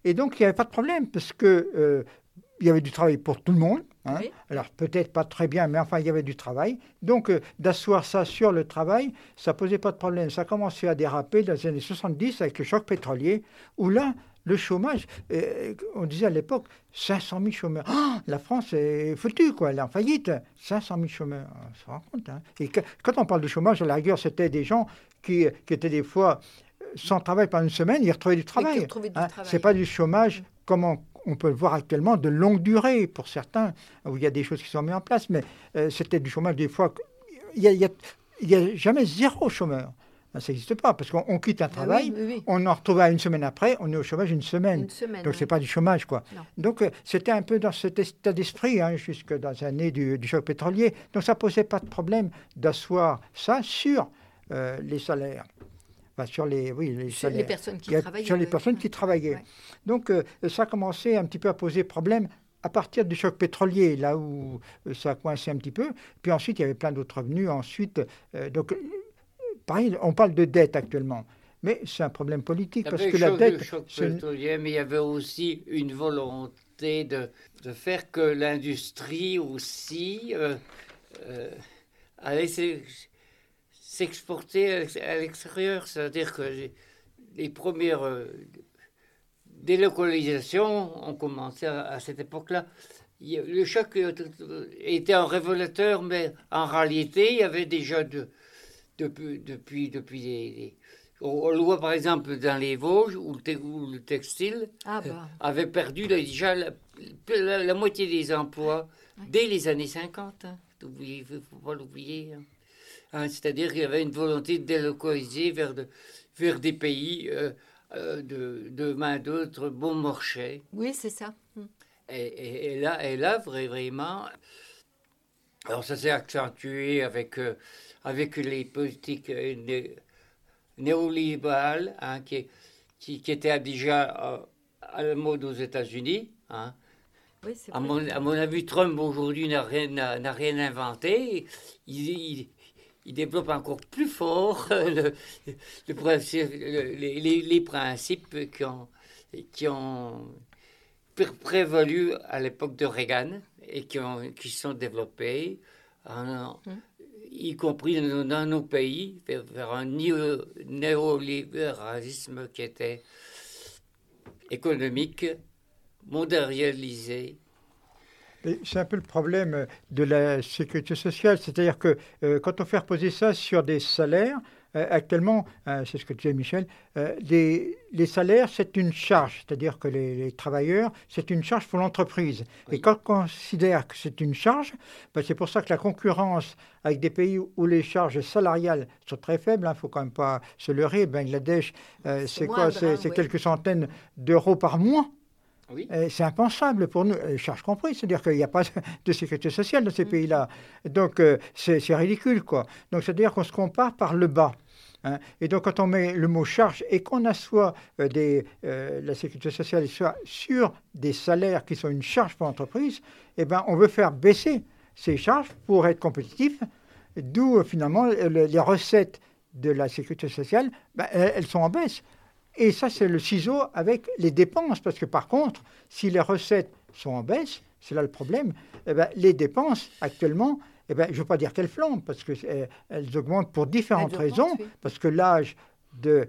Speaker 3: Et donc, il n'y avait pas de problème, parce que il y avait du travail pour tout le monde. Hein.
Speaker 2: Oui.
Speaker 3: Alors, peut-être pas très bien, mais enfin, il y avait du travail. Donc, d'asseoir ça sur le travail, ça ne posait pas de problème. Ça a commencé à déraper dans les années 70 avec le choc pétrolier, où là, le chômage, on disait à l'époque, 500 000 chômeurs. Oh, la France est foutue, quoi, elle est en faillite. 500 000 chômeurs, on se rend compte. Hein. Et quand on parle de chômage, à la rigueur, c'était des gens qui étaient des fois sans travail pendant une semaine, ils retrouvaient du travail.
Speaker 2: Hein.
Speaker 3: Ce n'est pas du chômage comme on peut le voir actuellement, de longue durée pour certains, où il y a des choses qui sont mises en place, mais c'était du chômage des fois. Il n'y a jamais zéro chômeur. Ça n'existe pas, parce qu'on quitte un travail, on en retrouve une semaine après, on est au chômage une semaine. Donc, ce n'est pas du chômage, quoi. Non. Donc, c'était un peu dans cet état d'esprit, hein, jusque dans les années du choc pétrolier. Donc, ça ne posait pas de problème d'asseoir ça sur les salaires. Enfin, sur les salaires.
Speaker 2: Les personnes qui travaillaient.
Speaker 3: Sur les personnes qui travaillaient. Ouais. Donc, ça a commencé un petit peu à poser problème à partir du choc pétrolier, là où ça a coincé un petit peu. Puis ensuite, il y avait plein d'autres revenus. Ensuite, donc... Pareil, on parle de dette actuellement, mais c'est un problème politique parce que la dette.
Speaker 1: Le choc pétrolier, mais il y avait aussi une volonté de faire que l'industrie aussi allait s'exporter à l'extérieur, c'est-à-dire que les premières délocalisations ont commencé à cette époque-là. Le choc était un révélateur, mais en réalité, il y avait déjà depuis on le voit par exemple dans les Vosges où le textile avait perdu déjà la moitié des emplois dès les années 50. Il ne faut pas l'oublier. Hein, c'est-à-dire qu'il y avait une volonté de délocaliser vers des pays de main-d'œuvre bon marché.
Speaker 2: Oui, c'est ça.
Speaker 1: Et là, vraiment... Alors ça s'est accentué avec les politiques néolibérales, hein, qui étaient déjà à la mode aux États-Unis. Hein.
Speaker 2: Oui, c'est
Speaker 1: à mon avis, Trump aujourd'hui n'a rien inventé. Il développe encore plus fort les principes qui ont prévalu à l'époque de Reagan et qui sont développés. Y compris dans nos pays, vers un néolibéralisme qui était économique, mondialisé.
Speaker 3: C'est un peu le problème de la sécurité sociale, c'est-à-dire que quand on fait reposer ça sur des salaires, actuellement, c'est ce que disait Michel, les salaires, c'est une charge, c'est-à-dire que les travailleurs, c'est une charge pour l'entreprise. Oui. Et quand on considère que c'est une charge, c'est pour ça que la concurrence avec des pays où les charges salariales sont très faibles, il ne faut quand même pas se leurrer, Bangladesh, c'est quoi ? C'est quelques centaines d'euros par mois. Oui. C'est impensable pour nous, charges comprises, c'est-à-dire qu'il n'y a pas de sécurité sociale dans ces pays-là. Donc, c'est ridicule, quoi. Donc, c'est-à-dire qu'on se compare par le bas. Hein. Et donc, quand on met le mot charge et qu'on assoit la sécurité sociale soit sur des salaires qui sont une charge pour l'entreprise, eh ben, on veut faire baisser ces charges pour être compétitif, d'où finalement les recettes de la sécurité sociale, elles sont en baisse. Et ça, c'est le ciseau avec les dépenses, parce que par contre, si les recettes sont en baisse, c'est là le problème, les dépenses actuellement, je ne veux pas dire qu'elles flambent, parce qu'elles augmentent pour différentes raisons, oui. Parce que l'âge des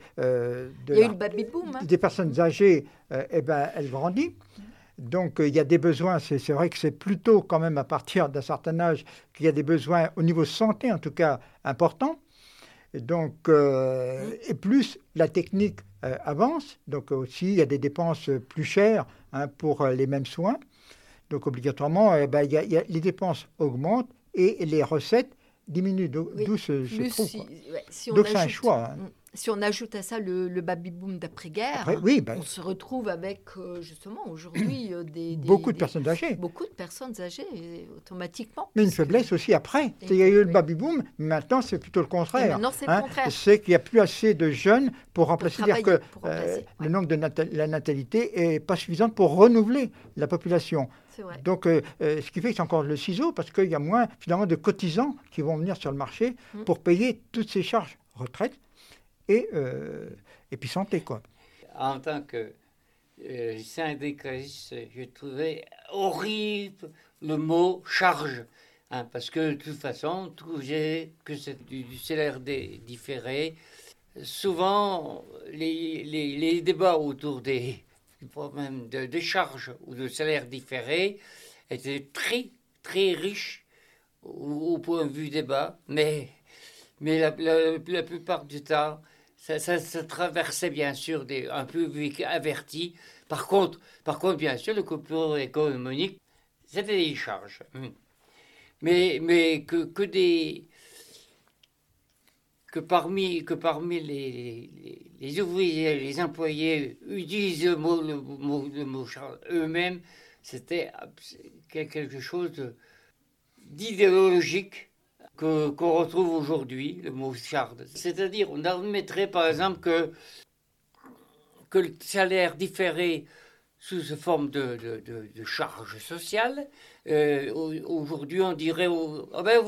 Speaker 3: personnes âgées, elle grandit. Donc, il y a des besoins, c'est vrai que c'est plutôt quand même à partir d'un certain âge qu'il y a des besoins au niveau santé, en tout cas, importants. Donc, et plus la technique avance, donc aussi il y a des dépenses plus chères pour les mêmes soins. Donc, obligatoirement, les dépenses augmentent et les recettes diminuent. D'où ce trou. Donc, c'est un choix.
Speaker 2: Si on ajoute à ça le baby-boom d'après-guerre, on se retrouve avec, justement, aujourd'hui,
Speaker 3: beaucoup de personnes âgées.
Speaker 2: Beaucoup de personnes âgées, automatiquement.
Speaker 3: Mais une faiblesse aussi après. Il y a eu le baby-boom, mais maintenant, c'est plutôt le contraire.
Speaker 2: Et maintenant, c'est le contraire.
Speaker 3: C'est qu'il n'y a plus assez de jeunes pour remplacer. C'est-à-dire que le nombre de la natalité n'est pas suffisant pour renouveler la population.
Speaker 2: C'est vrai.
Speaker 3: Donc, ce qui fait que c'est encore le ciseau, parce qu'il y a moins, finalement, de cotisants qui vont venir sur le marché pour payer toutes ces charges retraite. Et puis santé, quoi.
Speaker 1: En tant que syndicaliste, je trouvais horrible le mot charge. Parce que de toute façon, que c'est du salaire différé. Souvent, les débats autour du problème de charges ou de salaire différé étaient très, très riches au point de vue débat, mais la plupart du temps, ça traversait bien sûr un public averti. Par contre, bien sûr, le coupure économique, c'était des charges. Mais que parmi les ouvriers, les employés utilisent le mot charge eux-mêmes, c'était quelque chose d'idéologique qu'on retrouve aujourd'hui, le mot charge. C'est-à-dire, on admettrait par exemple que le salaire différé sous forme de charge sociale, aujourd'hui on dirait on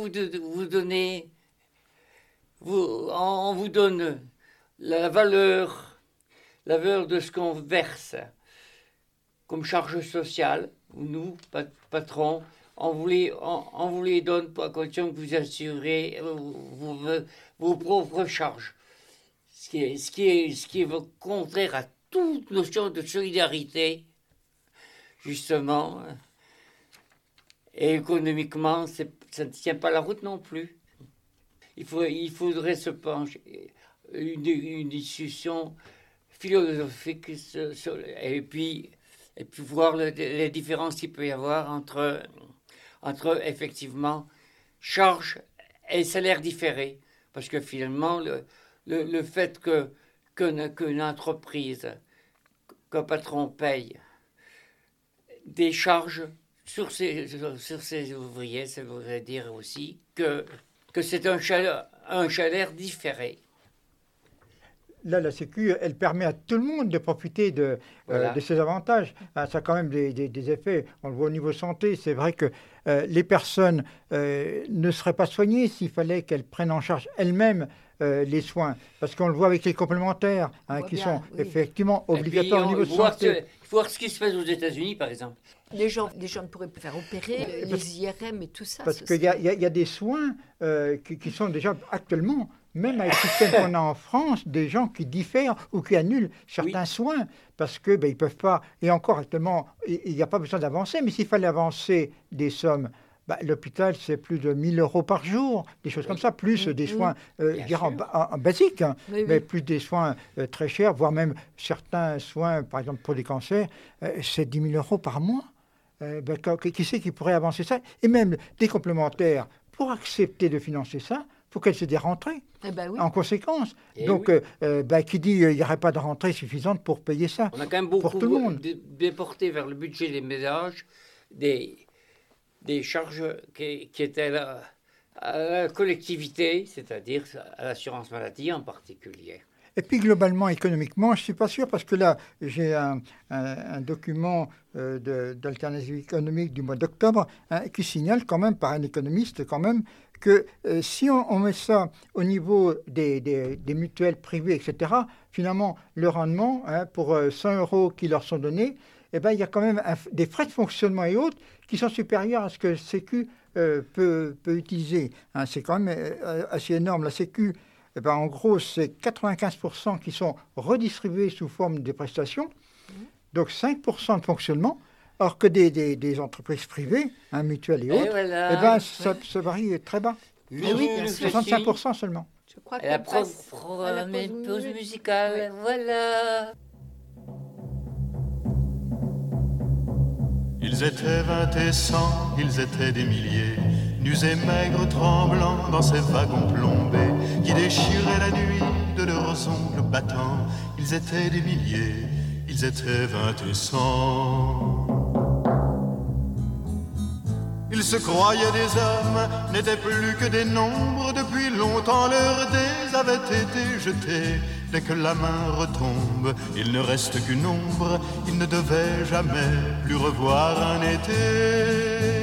Speaker 1: vous donne la valeur de ce qu'on verse comme charge sociale. Nous, patrons, on vous les donne à condition que vous assurez vos propres charges. Ce qui est contraire à toute notion de solidarité, justement. Et économiquement, ça ne tient pas la route non plus. Il faudrait se pencher, une discussion philosophique et puis voir les différences qu'il peut y avoir entre effectivement charge et salaire différé. Parce que finalement, le fait qu'une entreprise, qu'un patron paye des charges sur ses ouvriers, ça voudrait dire aussi que c'est un salaire différé.
Speaker 3: Là, la Sécu, elle permet à tout le monde de profiter de ces avantages. Ça a quand même des effets. On le voit au niveau santé. C'est vrai que les personnes ne seraient pas soignées s'il fallait qu'elles prennent en charge elles-mêmes les soins. Parce qu'on le voit avec les complémentaires, qui sont effectivement obligatoires au niveau de santé.
Speaker 1: Il faut voir ce qui se passe aux États-Unis, par exemple.
Speaker 2: Les gens ne pourraient plus faire opérer, les IRM et tout ça.
Speaker 3: Parce qu'il y a des soins qui sont déjà actuellement, même avec le système qu'on a en France, des gens qui diffèrent ou qui annulent certains soins parce qu'ils ne peuvent pas. Et encore actuellement, il n'y a pas besoin d'avancer, mais s'il fallait avancer des sommes, l'hôpital, c'est plus de 1 000 € par jour, des choses comme ça, plus des soins en basique, mais plus des soins très chers, voire même certains soins, par exemple pour des cancers, c'est 10 000 € par mois. Qui c'est qui pourrait avancer ça? Et même des complémentaires, pour accepter de financer ça, il faut qu'elles aient des rentrées en conséquence. Donc, qui dit qu'il n'y aurait pas de rentrée suffisante pour payer ça?
Speaker 1: On a quand même beaucoup
Speaker 3: pour tout le monde.
Speaker 1: déporté vers le budget des ménages des charges qui étaient à la collectivité, c'est-à-dire à l'assurance maladie en particulier.
Speaker 3: Et puis globalement, économiquement, je ne suis pas sûr, parce que là, j'ai un document d'alternative économique du mois d'octobre qui signale quand même, par un économiste quand même, que si on met ça au niveau des mutuelles privées, etc., finalement, le rendement, pour 100 € qui leur sont donnés, il y a quand même des frais de fonctionnement et autres qui sont supérieurs à ce que Sécu peut utiliser. C'est quand même assez énorme. La Sécu, en gros, c'est 95% qui sont redistribués sous forme de prestations, donc 5% de fonctionnement, alors que des entreprises privées, mutuelles et autres, ça varie très bas. 65% seulement.
Speaker 2: Je crois
Speaker 1: la pause musicale, voilà.
Speaker 6: Ils étaient 20 et 100, ils étaient des milliers, nus et maigres, tremblants dans ces wagons plombés qui déchiraient la nuit de leurs ongles battants. Ils étaient des milliers, ils étaient 20 et 100. Ils se croyaient des hommes, n'étaient plus que des nombres. Depuis longtemps leurs dés avaient été jetés. Dès que la main retombe, il ne reste qu'une ombre. Ils ne devaient jamais plus revoir un été.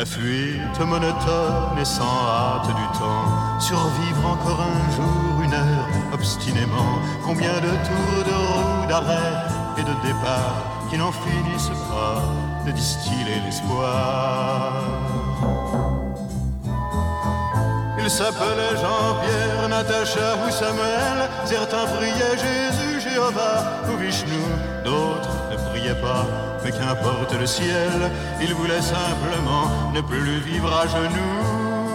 Speaker 6: La fuite monotone et sans hâte du temps, survivre encore un jour, une heure, obstinément. Combien de tours de roue, d'arrêt et de départ qui n'en finissent pas de distiller l'espoir. Il s'appelait Jean-Pierre, Natacha ou Samuel. Certains priaient Jésus, Jéhovah ou Vishnu, d'autres ne priaient pas, mais qu'importe le ciel, ils voulaient simplement ne plus vivre à genoux.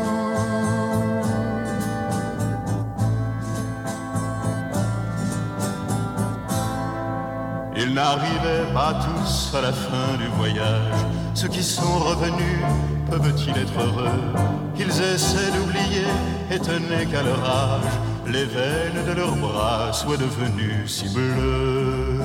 Speaker 6: Ils n'arrivaient pas tous à la fin du voyage. Ceux qui sont revenus, peuvent-ils être heureux? Qu'ils essaient d'oublier, étonnés qu'à leur âge, les veines de leurs bras soient devenues si bleues.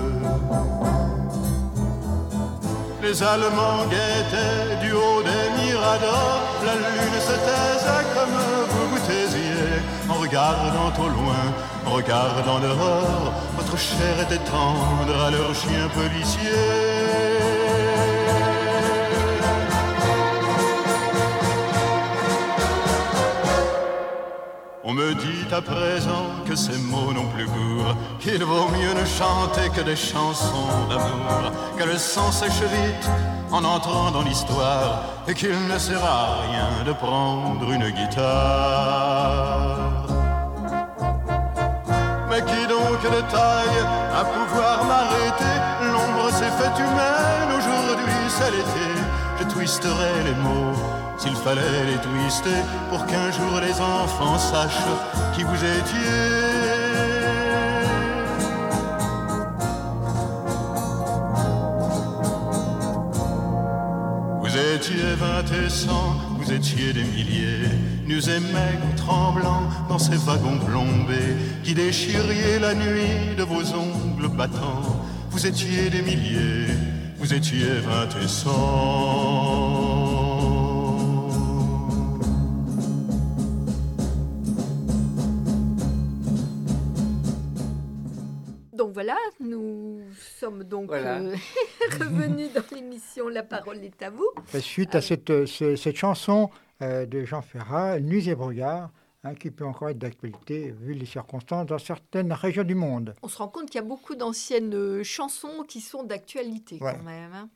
Speaker 6: Les Allemands guettaient du haut des miradors. La lune se taisait comme vous vous taisiez. En regardant au loin, en regardant dehors, votre chair était tendre à leurs chiens policiers. On me dit à présent que ces mots n'ont plus cours, qu'il vaut mieux ne chanter que des chansons d'amour, que le sang sèche vite en entrant dans l'histoire, et qu'il ne sert à rien de prendre une guitare. Mais qui donc de taille à pouvoir m'arrêter? L'ombre s'est faite humaine, aujourd'hui c'est l'été. Je twisterai les mots s'il fallait les twister, pour qu'un jour les enfants sachent qui vous étiez. Vous étiez 20 et 100, vous étiez des milliers, nus et maigres, tremblants dans ces wagons plombés, qui déchiriez la nuit de vos ongles battants. Vous étiez des milliers, vous étiez 20 et 100.
Speaker 2: Donc voilà, nous sommes donc revenus dans l'émission La parole est à vous.
Speaker 3: Suite à cette chanson de Jean Ferrat, Nuits et brouillards, qui peut encore être d'actualité vu les circonstances dans certaines régions du monde.
Speaker 2: On se rend compte qu'il y a beaucoup d'anciennes chansons qui sont d'actualité quand même. Hein.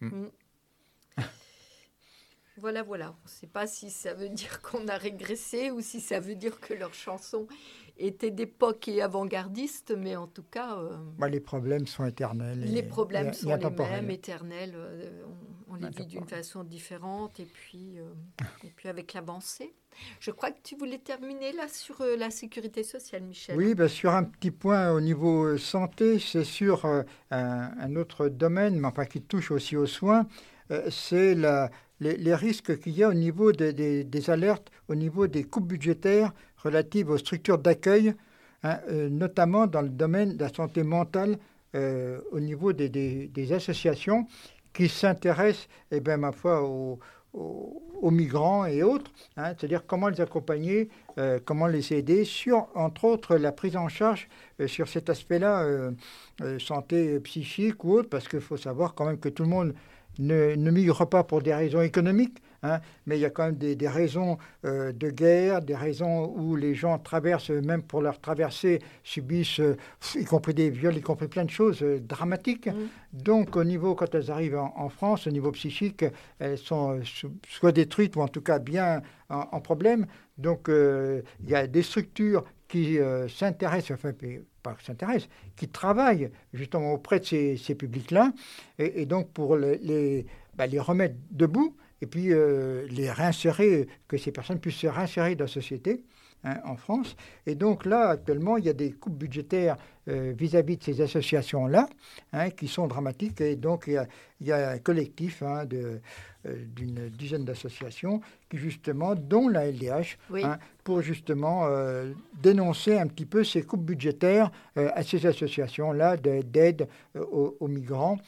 Speaker 2: Voilà. On ne sait pas si ça veut dire qu'on a régressé ou si ça veut dire que leurs chansons étaient d'époque et avant-gardistes, mais en tout cas...
Speaker 3: les problèmes sont éternels.
Speaker 2: Les problèmes sont les mêmes, éternels. On les vit d'une façon différente et puis avec l'avancée. Je crois que tu voulais terminer là sur la sécurité sociale, Michel.
Speaker 3: Oui, sur un petit point au niveau santé, c'est sur un autre domaine, mais qui touche aussi aux soins, c'est les risques qu'il y a au niveau des alertes, au niveau des coupes budgétaires relatives aux structures d'accueil, notamment dans le domaine de la santé mentale, au niveau des associations qui s'intéressent, ma foi, aux migrants et autres, c'est-à-dire comment les accompagner, comment les aider sur, entre autres, la prise en charge sur cet aspect-là, santé psychique ou autre, parce qu'il faut savoir quand même que tout le monde ne migre pas pour des raisons économiques, mais il y a quand même des raisons de guerre, des raisons où les gens traversent, même pour leur traversée, subissent, y compris des viols, y compris plein de choses dramatiques. Donc, au niveau, quand elles arrivent en France, au niveau psychique, elles sont soit détruites ou en tout cas bien en problème. Donc, il y a des structures qui s'intéressent, qui travaillent justement auprès de ces publics-là, et donc pour les remettre debout, et puis les réinsérer, que ces personnes puissent se réinsérer dans la société en France. Et donc là, actuellement, il y a des coupes budgétaires vis-à-vis de ces associations-là qui sont dramatiques. Et donc, il y a un collectif d'une dizaine d'associations qui, justement, dont la LDH, pour justement dénoncer un petit peu ces coupes budgétaires à ces associations-là d'aide aux migrants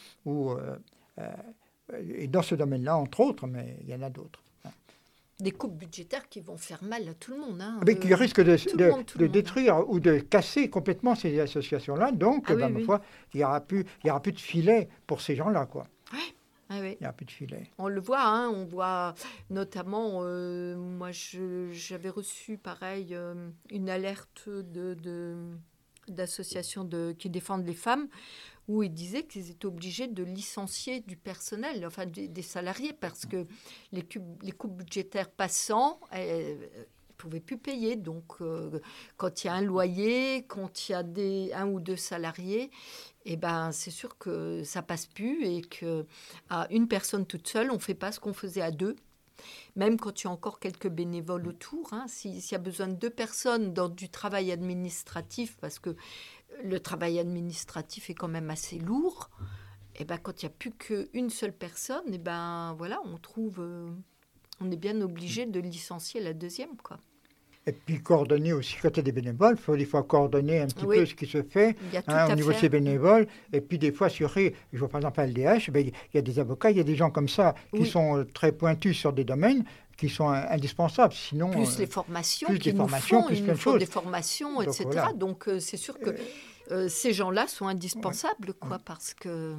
Speaker 3: et dans ce domaine-là, entre autres, mais il y en a d'autres.
Speaker 2: Des coupes budgétaires qui vont faire mal à tout le monde.
Speaker 3: Mais qui risquent de détruire ou de casser complètement ces associations-là. Donc, ma foi, il n'y aura plus de filet pour ces gens-là, quoi.
Speaker 2: Ah oui.
Speaker 3: Il n'y a plus de filet.
Speaker 2: On le voit, hein, on voit notamment, moi j'avais reçu pareil une alerte d'associations qui défendent les femmes, où ils disaient qu'ils étaient obligés de licencier du personnel, enfin des salariés, parce que les coupes budgétaires passant, ils ne pouvaient plus payer. Donc, quand il y a un loyer, quand il y a un ou deux salariés, eh ben, c'est sûr que ça passe plus et qu'à une personne toute seule, on ne fait pas ce qu'on faisait à deux. Même quand il y a encore quelques bénévoles autour, hein, s'il y a besoin de 2 personnes dans du travail administratif, parce que le travail administratif est quand même assez lourd, et ben, quand il n'y a plus qu'une seule personne, et ben, voilà, on est bien obligé de licencier la deuxième, quoi.
Speaker 3: Et puis coordonner aussi, quand il y a des bénévoles, il faut des fois coordonner un petit peu ce qui se fait au niveau de ces bénévoles. Et puis des fois, je vois par exemple à LDH, il y a des avocats, il y a des gens comme ça qui sont très pointus sur des domaines qui sont indispensables. Sinon,
Speaker 2: plus les formations
Speaker 3: plus
Speaker 2: qu'ils nous font, ils nous font des formations, etc.
Speaker 3: Voilà.
Speaker 2: Donc c'est sûr que ces gens-là sont indispensables, quoi, parce que...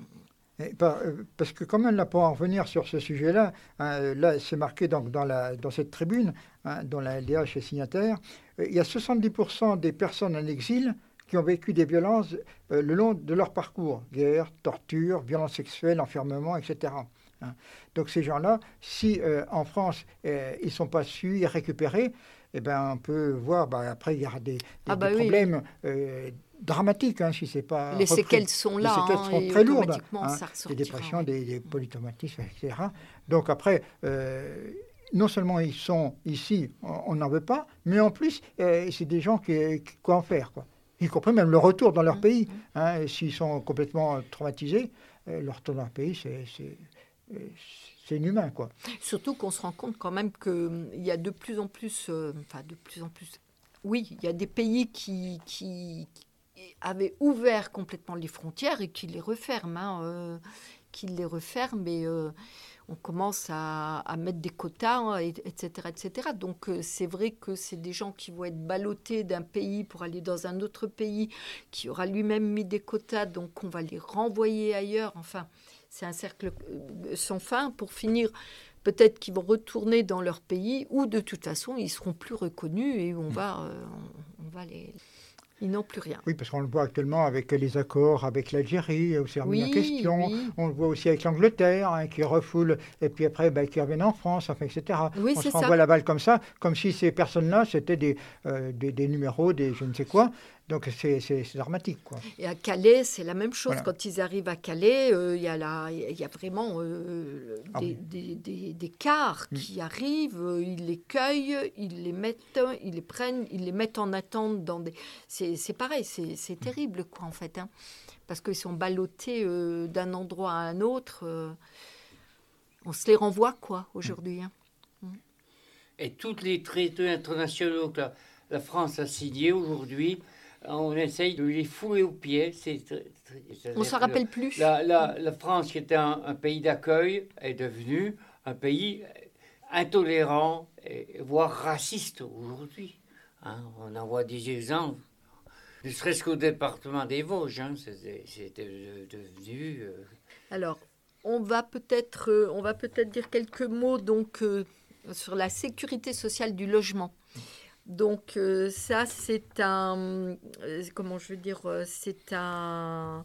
Speaker 3: Parce que quand même, là, pour en revenir sur ce sujet-là, là, c'est marqué donc, dans cette tribune, dont la LDH est signataire, il y a 70% des personnes en exil qui ont vécu des violences le long de leur parcours. Guerre, torture, violences sexuelles, enfermement, etc. Donc ces gens-là, si en France, ils ne sont pas su y récupérer, eh ben, on peut voir, après, il y aura des problèmes... dramatique, si c'est pas
Speaker 2: les
Speaker 3: repris.
Speaker 2: séquelles sont là,
Speaker 3: les séquelles sont très lourdes, des dépressions,
Speaker 2: oui.
Speaker 3: des polytraumatismes, etc. Donc après, non seulement ils sont ici, on n'en veut pas, mais en plus, c'est des gens qui quoi en faire, quoi. Y compris même le retour dans leur pays. S'ils sont complètement traumatisés, le retour dans leur pays, c'est inhumain, quoi.
Speaker 2: Surtout qu'on se rend compte quand même qu'il y a de plus en plus, oui, il y a des pays qui avaient ouvert complètement les frontières et qui les referment, et on commence à mettre des quotas, etc., etc. Donc c'est vrai que c'est des gens qui vont être ballottés d'un pays pour aller dans un autre pays qui aura lui-même mis des quotas, donc on va les renvoyer ailleurs. Enfin, c'est un cercle sans fin. Pour finir, peut-être qu'ils vont retourner dans leur pays ou de toute façon ils seront plus reconnus et on va les... Ils n'ont plus rien.
Speaker 3: Oui, parce qu'on le voit actuellement avec les accords avec l'Algérie, où c'est remis en question.
Speaker 2: Oui.
Speaker 3: On le voit aussi avec l'Angleterre, qui refoule, et puis après, qui reviennent en France, etc.
Speaker 2: Oui,
Speaker 3: on se renvoie la balle comme ça, comme si ces personnes-là, c'était des numéros, des je ne sais quoi. Donc c'est dramatique, quoi.
Speaker 2: Et à Calais, c'est la même chose.
Speaker 3: Voilà.
Speaker 2: Quand ils arrivent à Calais, il y a vraiment des cars qui arrivent, ils les cueillent, ils les mettent, ils les prennent, ils les mettent en attente dans des... C'est pareil, c'est terrible, quoi, en fait. Parce qu'ils sont ballottés d'un endroit à un autre. On se les renvoie, quoi, aujourd'hui.
Speaker 1: Et tous les traités internationaux que la France a signés aujourd'hui, on essaye de les fouler aux pieds.
Speaker 2: On ne s'en rappelle plus.
Speaker 1: La France, qui était un pays d'accueil, est devenue un pays intolérant, voire raciste aujourd'hui. On en voit des exemples. Ne serait-ce qu'au département des Vosges, c'est devenu...
Speaker 2: Alors, on va peut-être dire quelques mots donc, sur la sécurité sociale du logement. Donc ça, c'est un... comment je veux dire, c'est un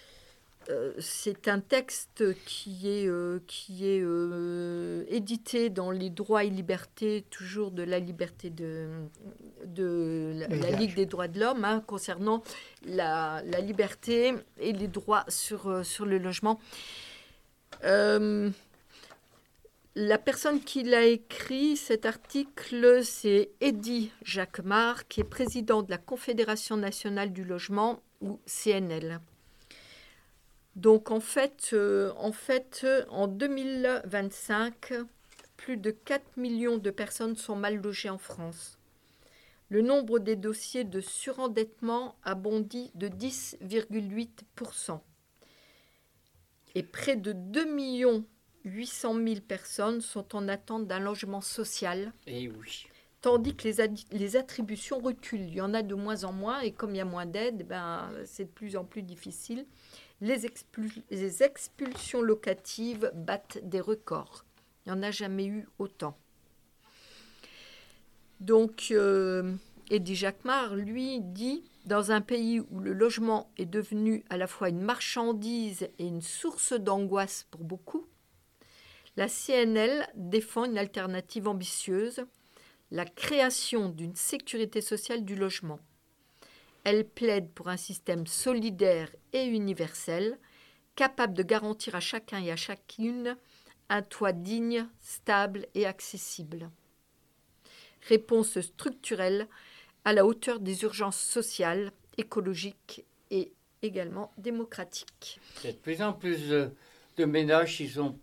Speaker 2: texte qui est édité dans les droits et libertés, toujours de la liberté de la Ligue des droits de l'homme, concernant la liberté et les droits sur le logement. La personne qui l'a écrit, cet article, c'est Eddy Jacquemart, qui est président de la Confédération nationale du logement, ou CNL. Donc, en fait, en 2025, plus de 4 millions de personnes sont mal logées en France. Le nombre des dossiers de surendettement a bondi de 10,8%. Et près de 2,8 millions personnes sont en attente d'un logement social.
Speaker 1: Et oui.
Speaker 2: Tandis que les attributions reculent. Il y en a de moins en moins, et comme il y a moins d'aide, c'est de plus en plus difficile. Les expulsions locatives battent des records. Il n'y en a jamais eu autant. Donc, Eddie Jacquemart, lui, dit « Dans un pays où le logement est devenu à la fois une marchandise et une source d'angoisse pour beaucoup, la CNL défend une alternative ambitieuse, la création d'une sécurité sociale du logement. Elle plaide pour un système solidaire et universel, capable de garantir à chacun et à chacune un toit digne, stable et accessible. Réponse structurelle à la hauteur des urgences sociales, écologiques et également démocratiques.
Speaker 1: Il y a de plus en plus de ménages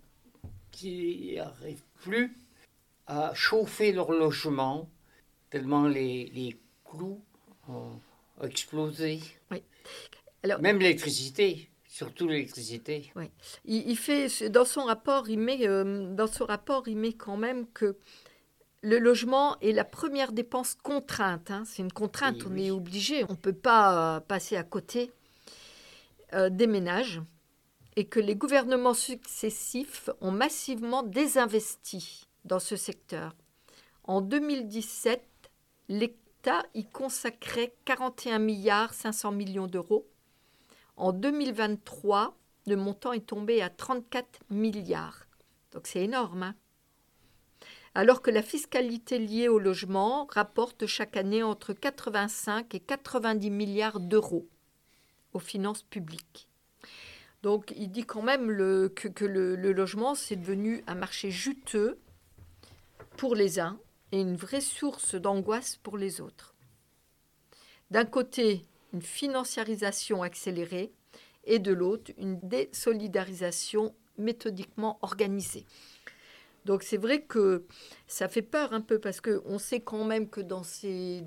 Speaker 1: qui n'arrivent plus à chauffer leur logement, tellement les coûts ont explosé.
Speaker 2: Oui. Alors,
Speaker 1: même l'électricité, surtout l'électricité.
Speaker 2: Oui. Il fait, dans son rapport, il met quand même que le logement est la première dépense contrainte. Hein. C'est une contrainte,
Speaker 1: Oui,
Speaker 2: on
Speaker 1: oui.
Speaker 2: est obligé. On ne peut pas passer à côté des ménages. Et que les gouvernements successifs ont massivement désinvesti dans ce secteur. En 2017, l'État y consacrait 41 500 millions d'euros. En 2023, le montant est tombé à 34 milliards. Donc c'est énorme. Hein. Alors que la fiscalité liée au logement rapporte chaque année entre 85 et 90 milliards d'euros aux finances publiques. Donc il dit quand même que le logement, c'est devenu un marché juteux pour les uns et une vraie source d'angoisse pour les autres. D'un côté, une financiarisation accélérée et de l'autre, une désolidarisation méthodiquement organisée. Donc c'est vrai que ça fait peur un peu parce qu'on sait quand même que dans ces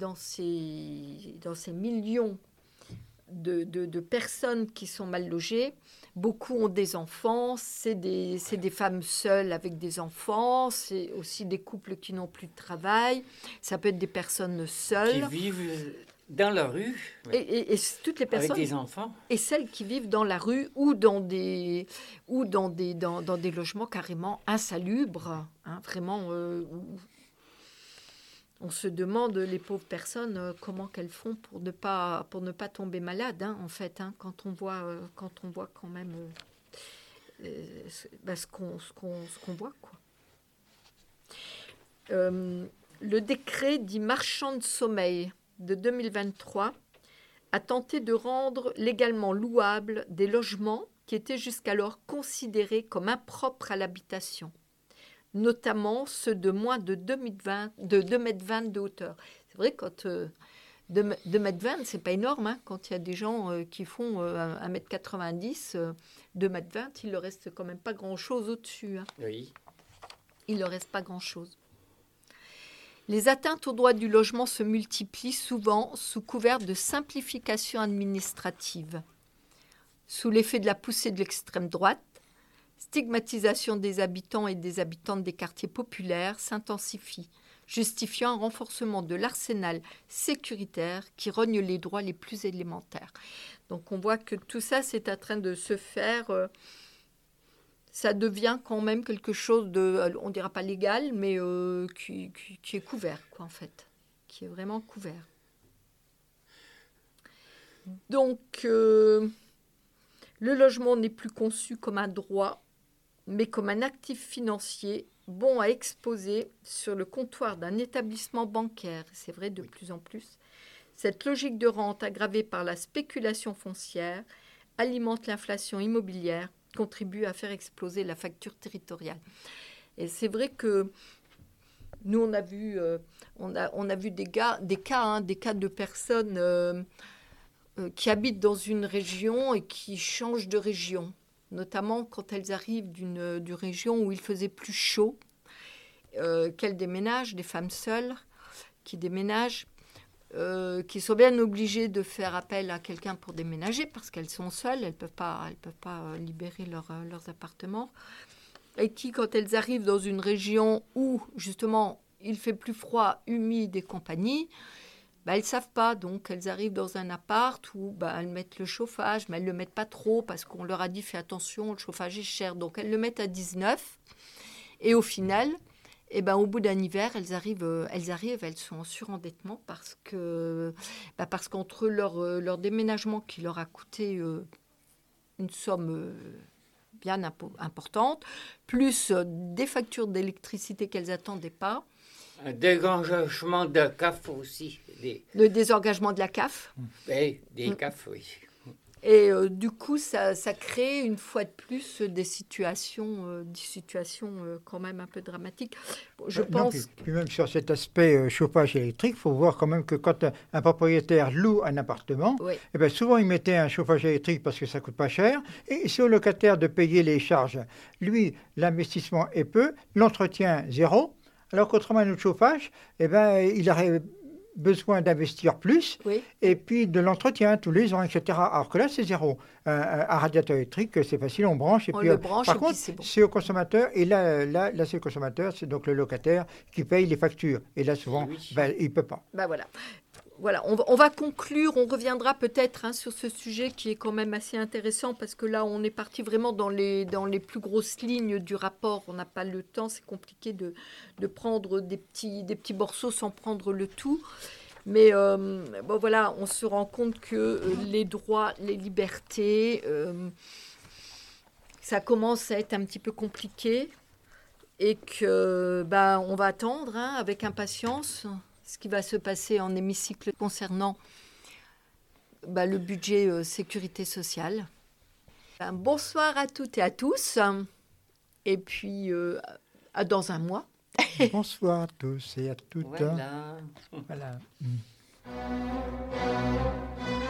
Speaker 2: millions de personnes qui sont mal logées, beaucoup ont des enfants, c'est des femmes seules avec des enfants, c'est aussi des couples qui n'ont plus de travail, ça peut être des personnes seules.
Speaker 1: Qui vivent dans la rue,
Speaker 2: et toutes les personnes,
Speaker 1: avec des enfants. Et
Speaker 2: celles qui vivent dans la rue ou dans des logements carrément insalubres, hein, vraiment. On se demande, les pauvres personnes, comment qu'elles font pour ne pas tomber malades, hein, en fait, hein, quand on voit quand même ce qu'on voit, quoi. Le décret dit marchand de sommeil de 2023 a tenté de rendre légalement louables des logements qui étaient jusqu'alors considérés comme impropres à l'habitation, notamment ceux de moins de 2,20 m de hauteur. C'est vrai, quand 2,20 m, c'est pas énorme, hein, quand il y a des gens qui font 1,90 m, 2,20 m, il ne leur reste quand même pas grand-chose au-dessus. Hein.
Speaker 1: Oui.
Speaker 2: Il ne leur reste pas grand-chose. Les atteintes au droit du logement se multiplient souvent sous couvert de simplification administrative. Sous l'effet de la poussée de l'extrême droite, stigmatisation des habitants et des habitantes des quartiers populaires s'intensifie, justifiant un renforcement de l'arsenal sécuritaire qui rogne les droits les plus élémentaires. Donc on voit que tout ça, c'est en train de se faire. Ça devient quand même quelque chose de, on ne dira pas légal, mais qui est couvert, quoi, en fait, qui est vraiment couvert. Donc, le logement n'est plus conçu comme un droit, mais comme un actif financier bon à exposer sur le comptoir d'un établissement bancaire. C'est vrai de plus en plus. Cette logique de rente aggravée par la spéculation foncière alimente l'inflation immobilière, contribue à faire exploser la facture territoriale. Et c'est vrai que nous, on a vu des cas de personnes qui habitent dans une région et qui changent de région, notamment quand elles arrivent d'une région où il faisait plus chaud, qu'elles déménagent, des femmes seules qui déménagent, qui sont bien obligées de faire appel à quelqu'un pour déménager parce qu'elles sont seules, elles peuvent pas libérer leurs appartements, et qui, quand elles arrivent dans une région où, justement, il fait plus froid, humide et compagnie, elles ne savent pas. Donc, elles arrivent dans un appart où elles mettent le chauffage, mais elles ne le mettent pas trop parce qu'on leur a dit, fais attention, le chauffage est cher. Donc, elles le mettent à 19. Et au final, au bout d'un hiver, elles sont en surendettement parce qu'entre leur déménagement qui leur a coûté une somme bien importante, plus des factures d'électricité qu'elles n'attendaient pas.
Speaker 1: Un désengagement de la CAF aussi.
Speaker 2: Le désengagement de la CAF.
Speaker 1: Oui, des CAF, oui.
Speaker 2: Et du coup, ça crée une fois de plus des situations quand même un peu dramatiques. Je pense.
Speaker 3: Puis même sur cet aspect chauffage électrique, il faut voir quand même que quand un propriétaire loue un appartement, souvent il mettait un chauffage électrique parce que ça coûte pas cher. Et c'est au locataire de payer les charges. Lui, l'investissement est peu, l'entretien zéro. Alors qu'autrement, un autre chauffage, il aurait besoin d'investir plus, et puis de l'entretien tous les ans, etc. Alors que là, c'est zéro. Un radiateur électrique, c'est facile, on branche. Par contre, c'est au consommateur, et là, c'est le consommateur, c'est donc le locataire qui paye les factures. Et là, souvent, il ne peut pas.
Speaker 2: Voilà, on va conclure, on reviendra peut-être sur ce sujet qui est quand même assez intéressant parce que là, on est parti vraiment dans les plus grosses lignes du rapport. On n'a pas le temps, c'est compliqué de prendre des petits morceaux sans prendre le tout. Mais on se rend compte que les droits, les libertés, ça commence à être un petit peu compliqué et que on va attendre avec impatience ce qui va se passer en hémicycle concernant le budget sécurité sociale. Bonsoir à toutes et à tous. Et puis, à dans un mois.
Speaker 3: Bonsoir à tous et à toutes.
Speaker 1: Voilà.
Speaker 3: Voilà.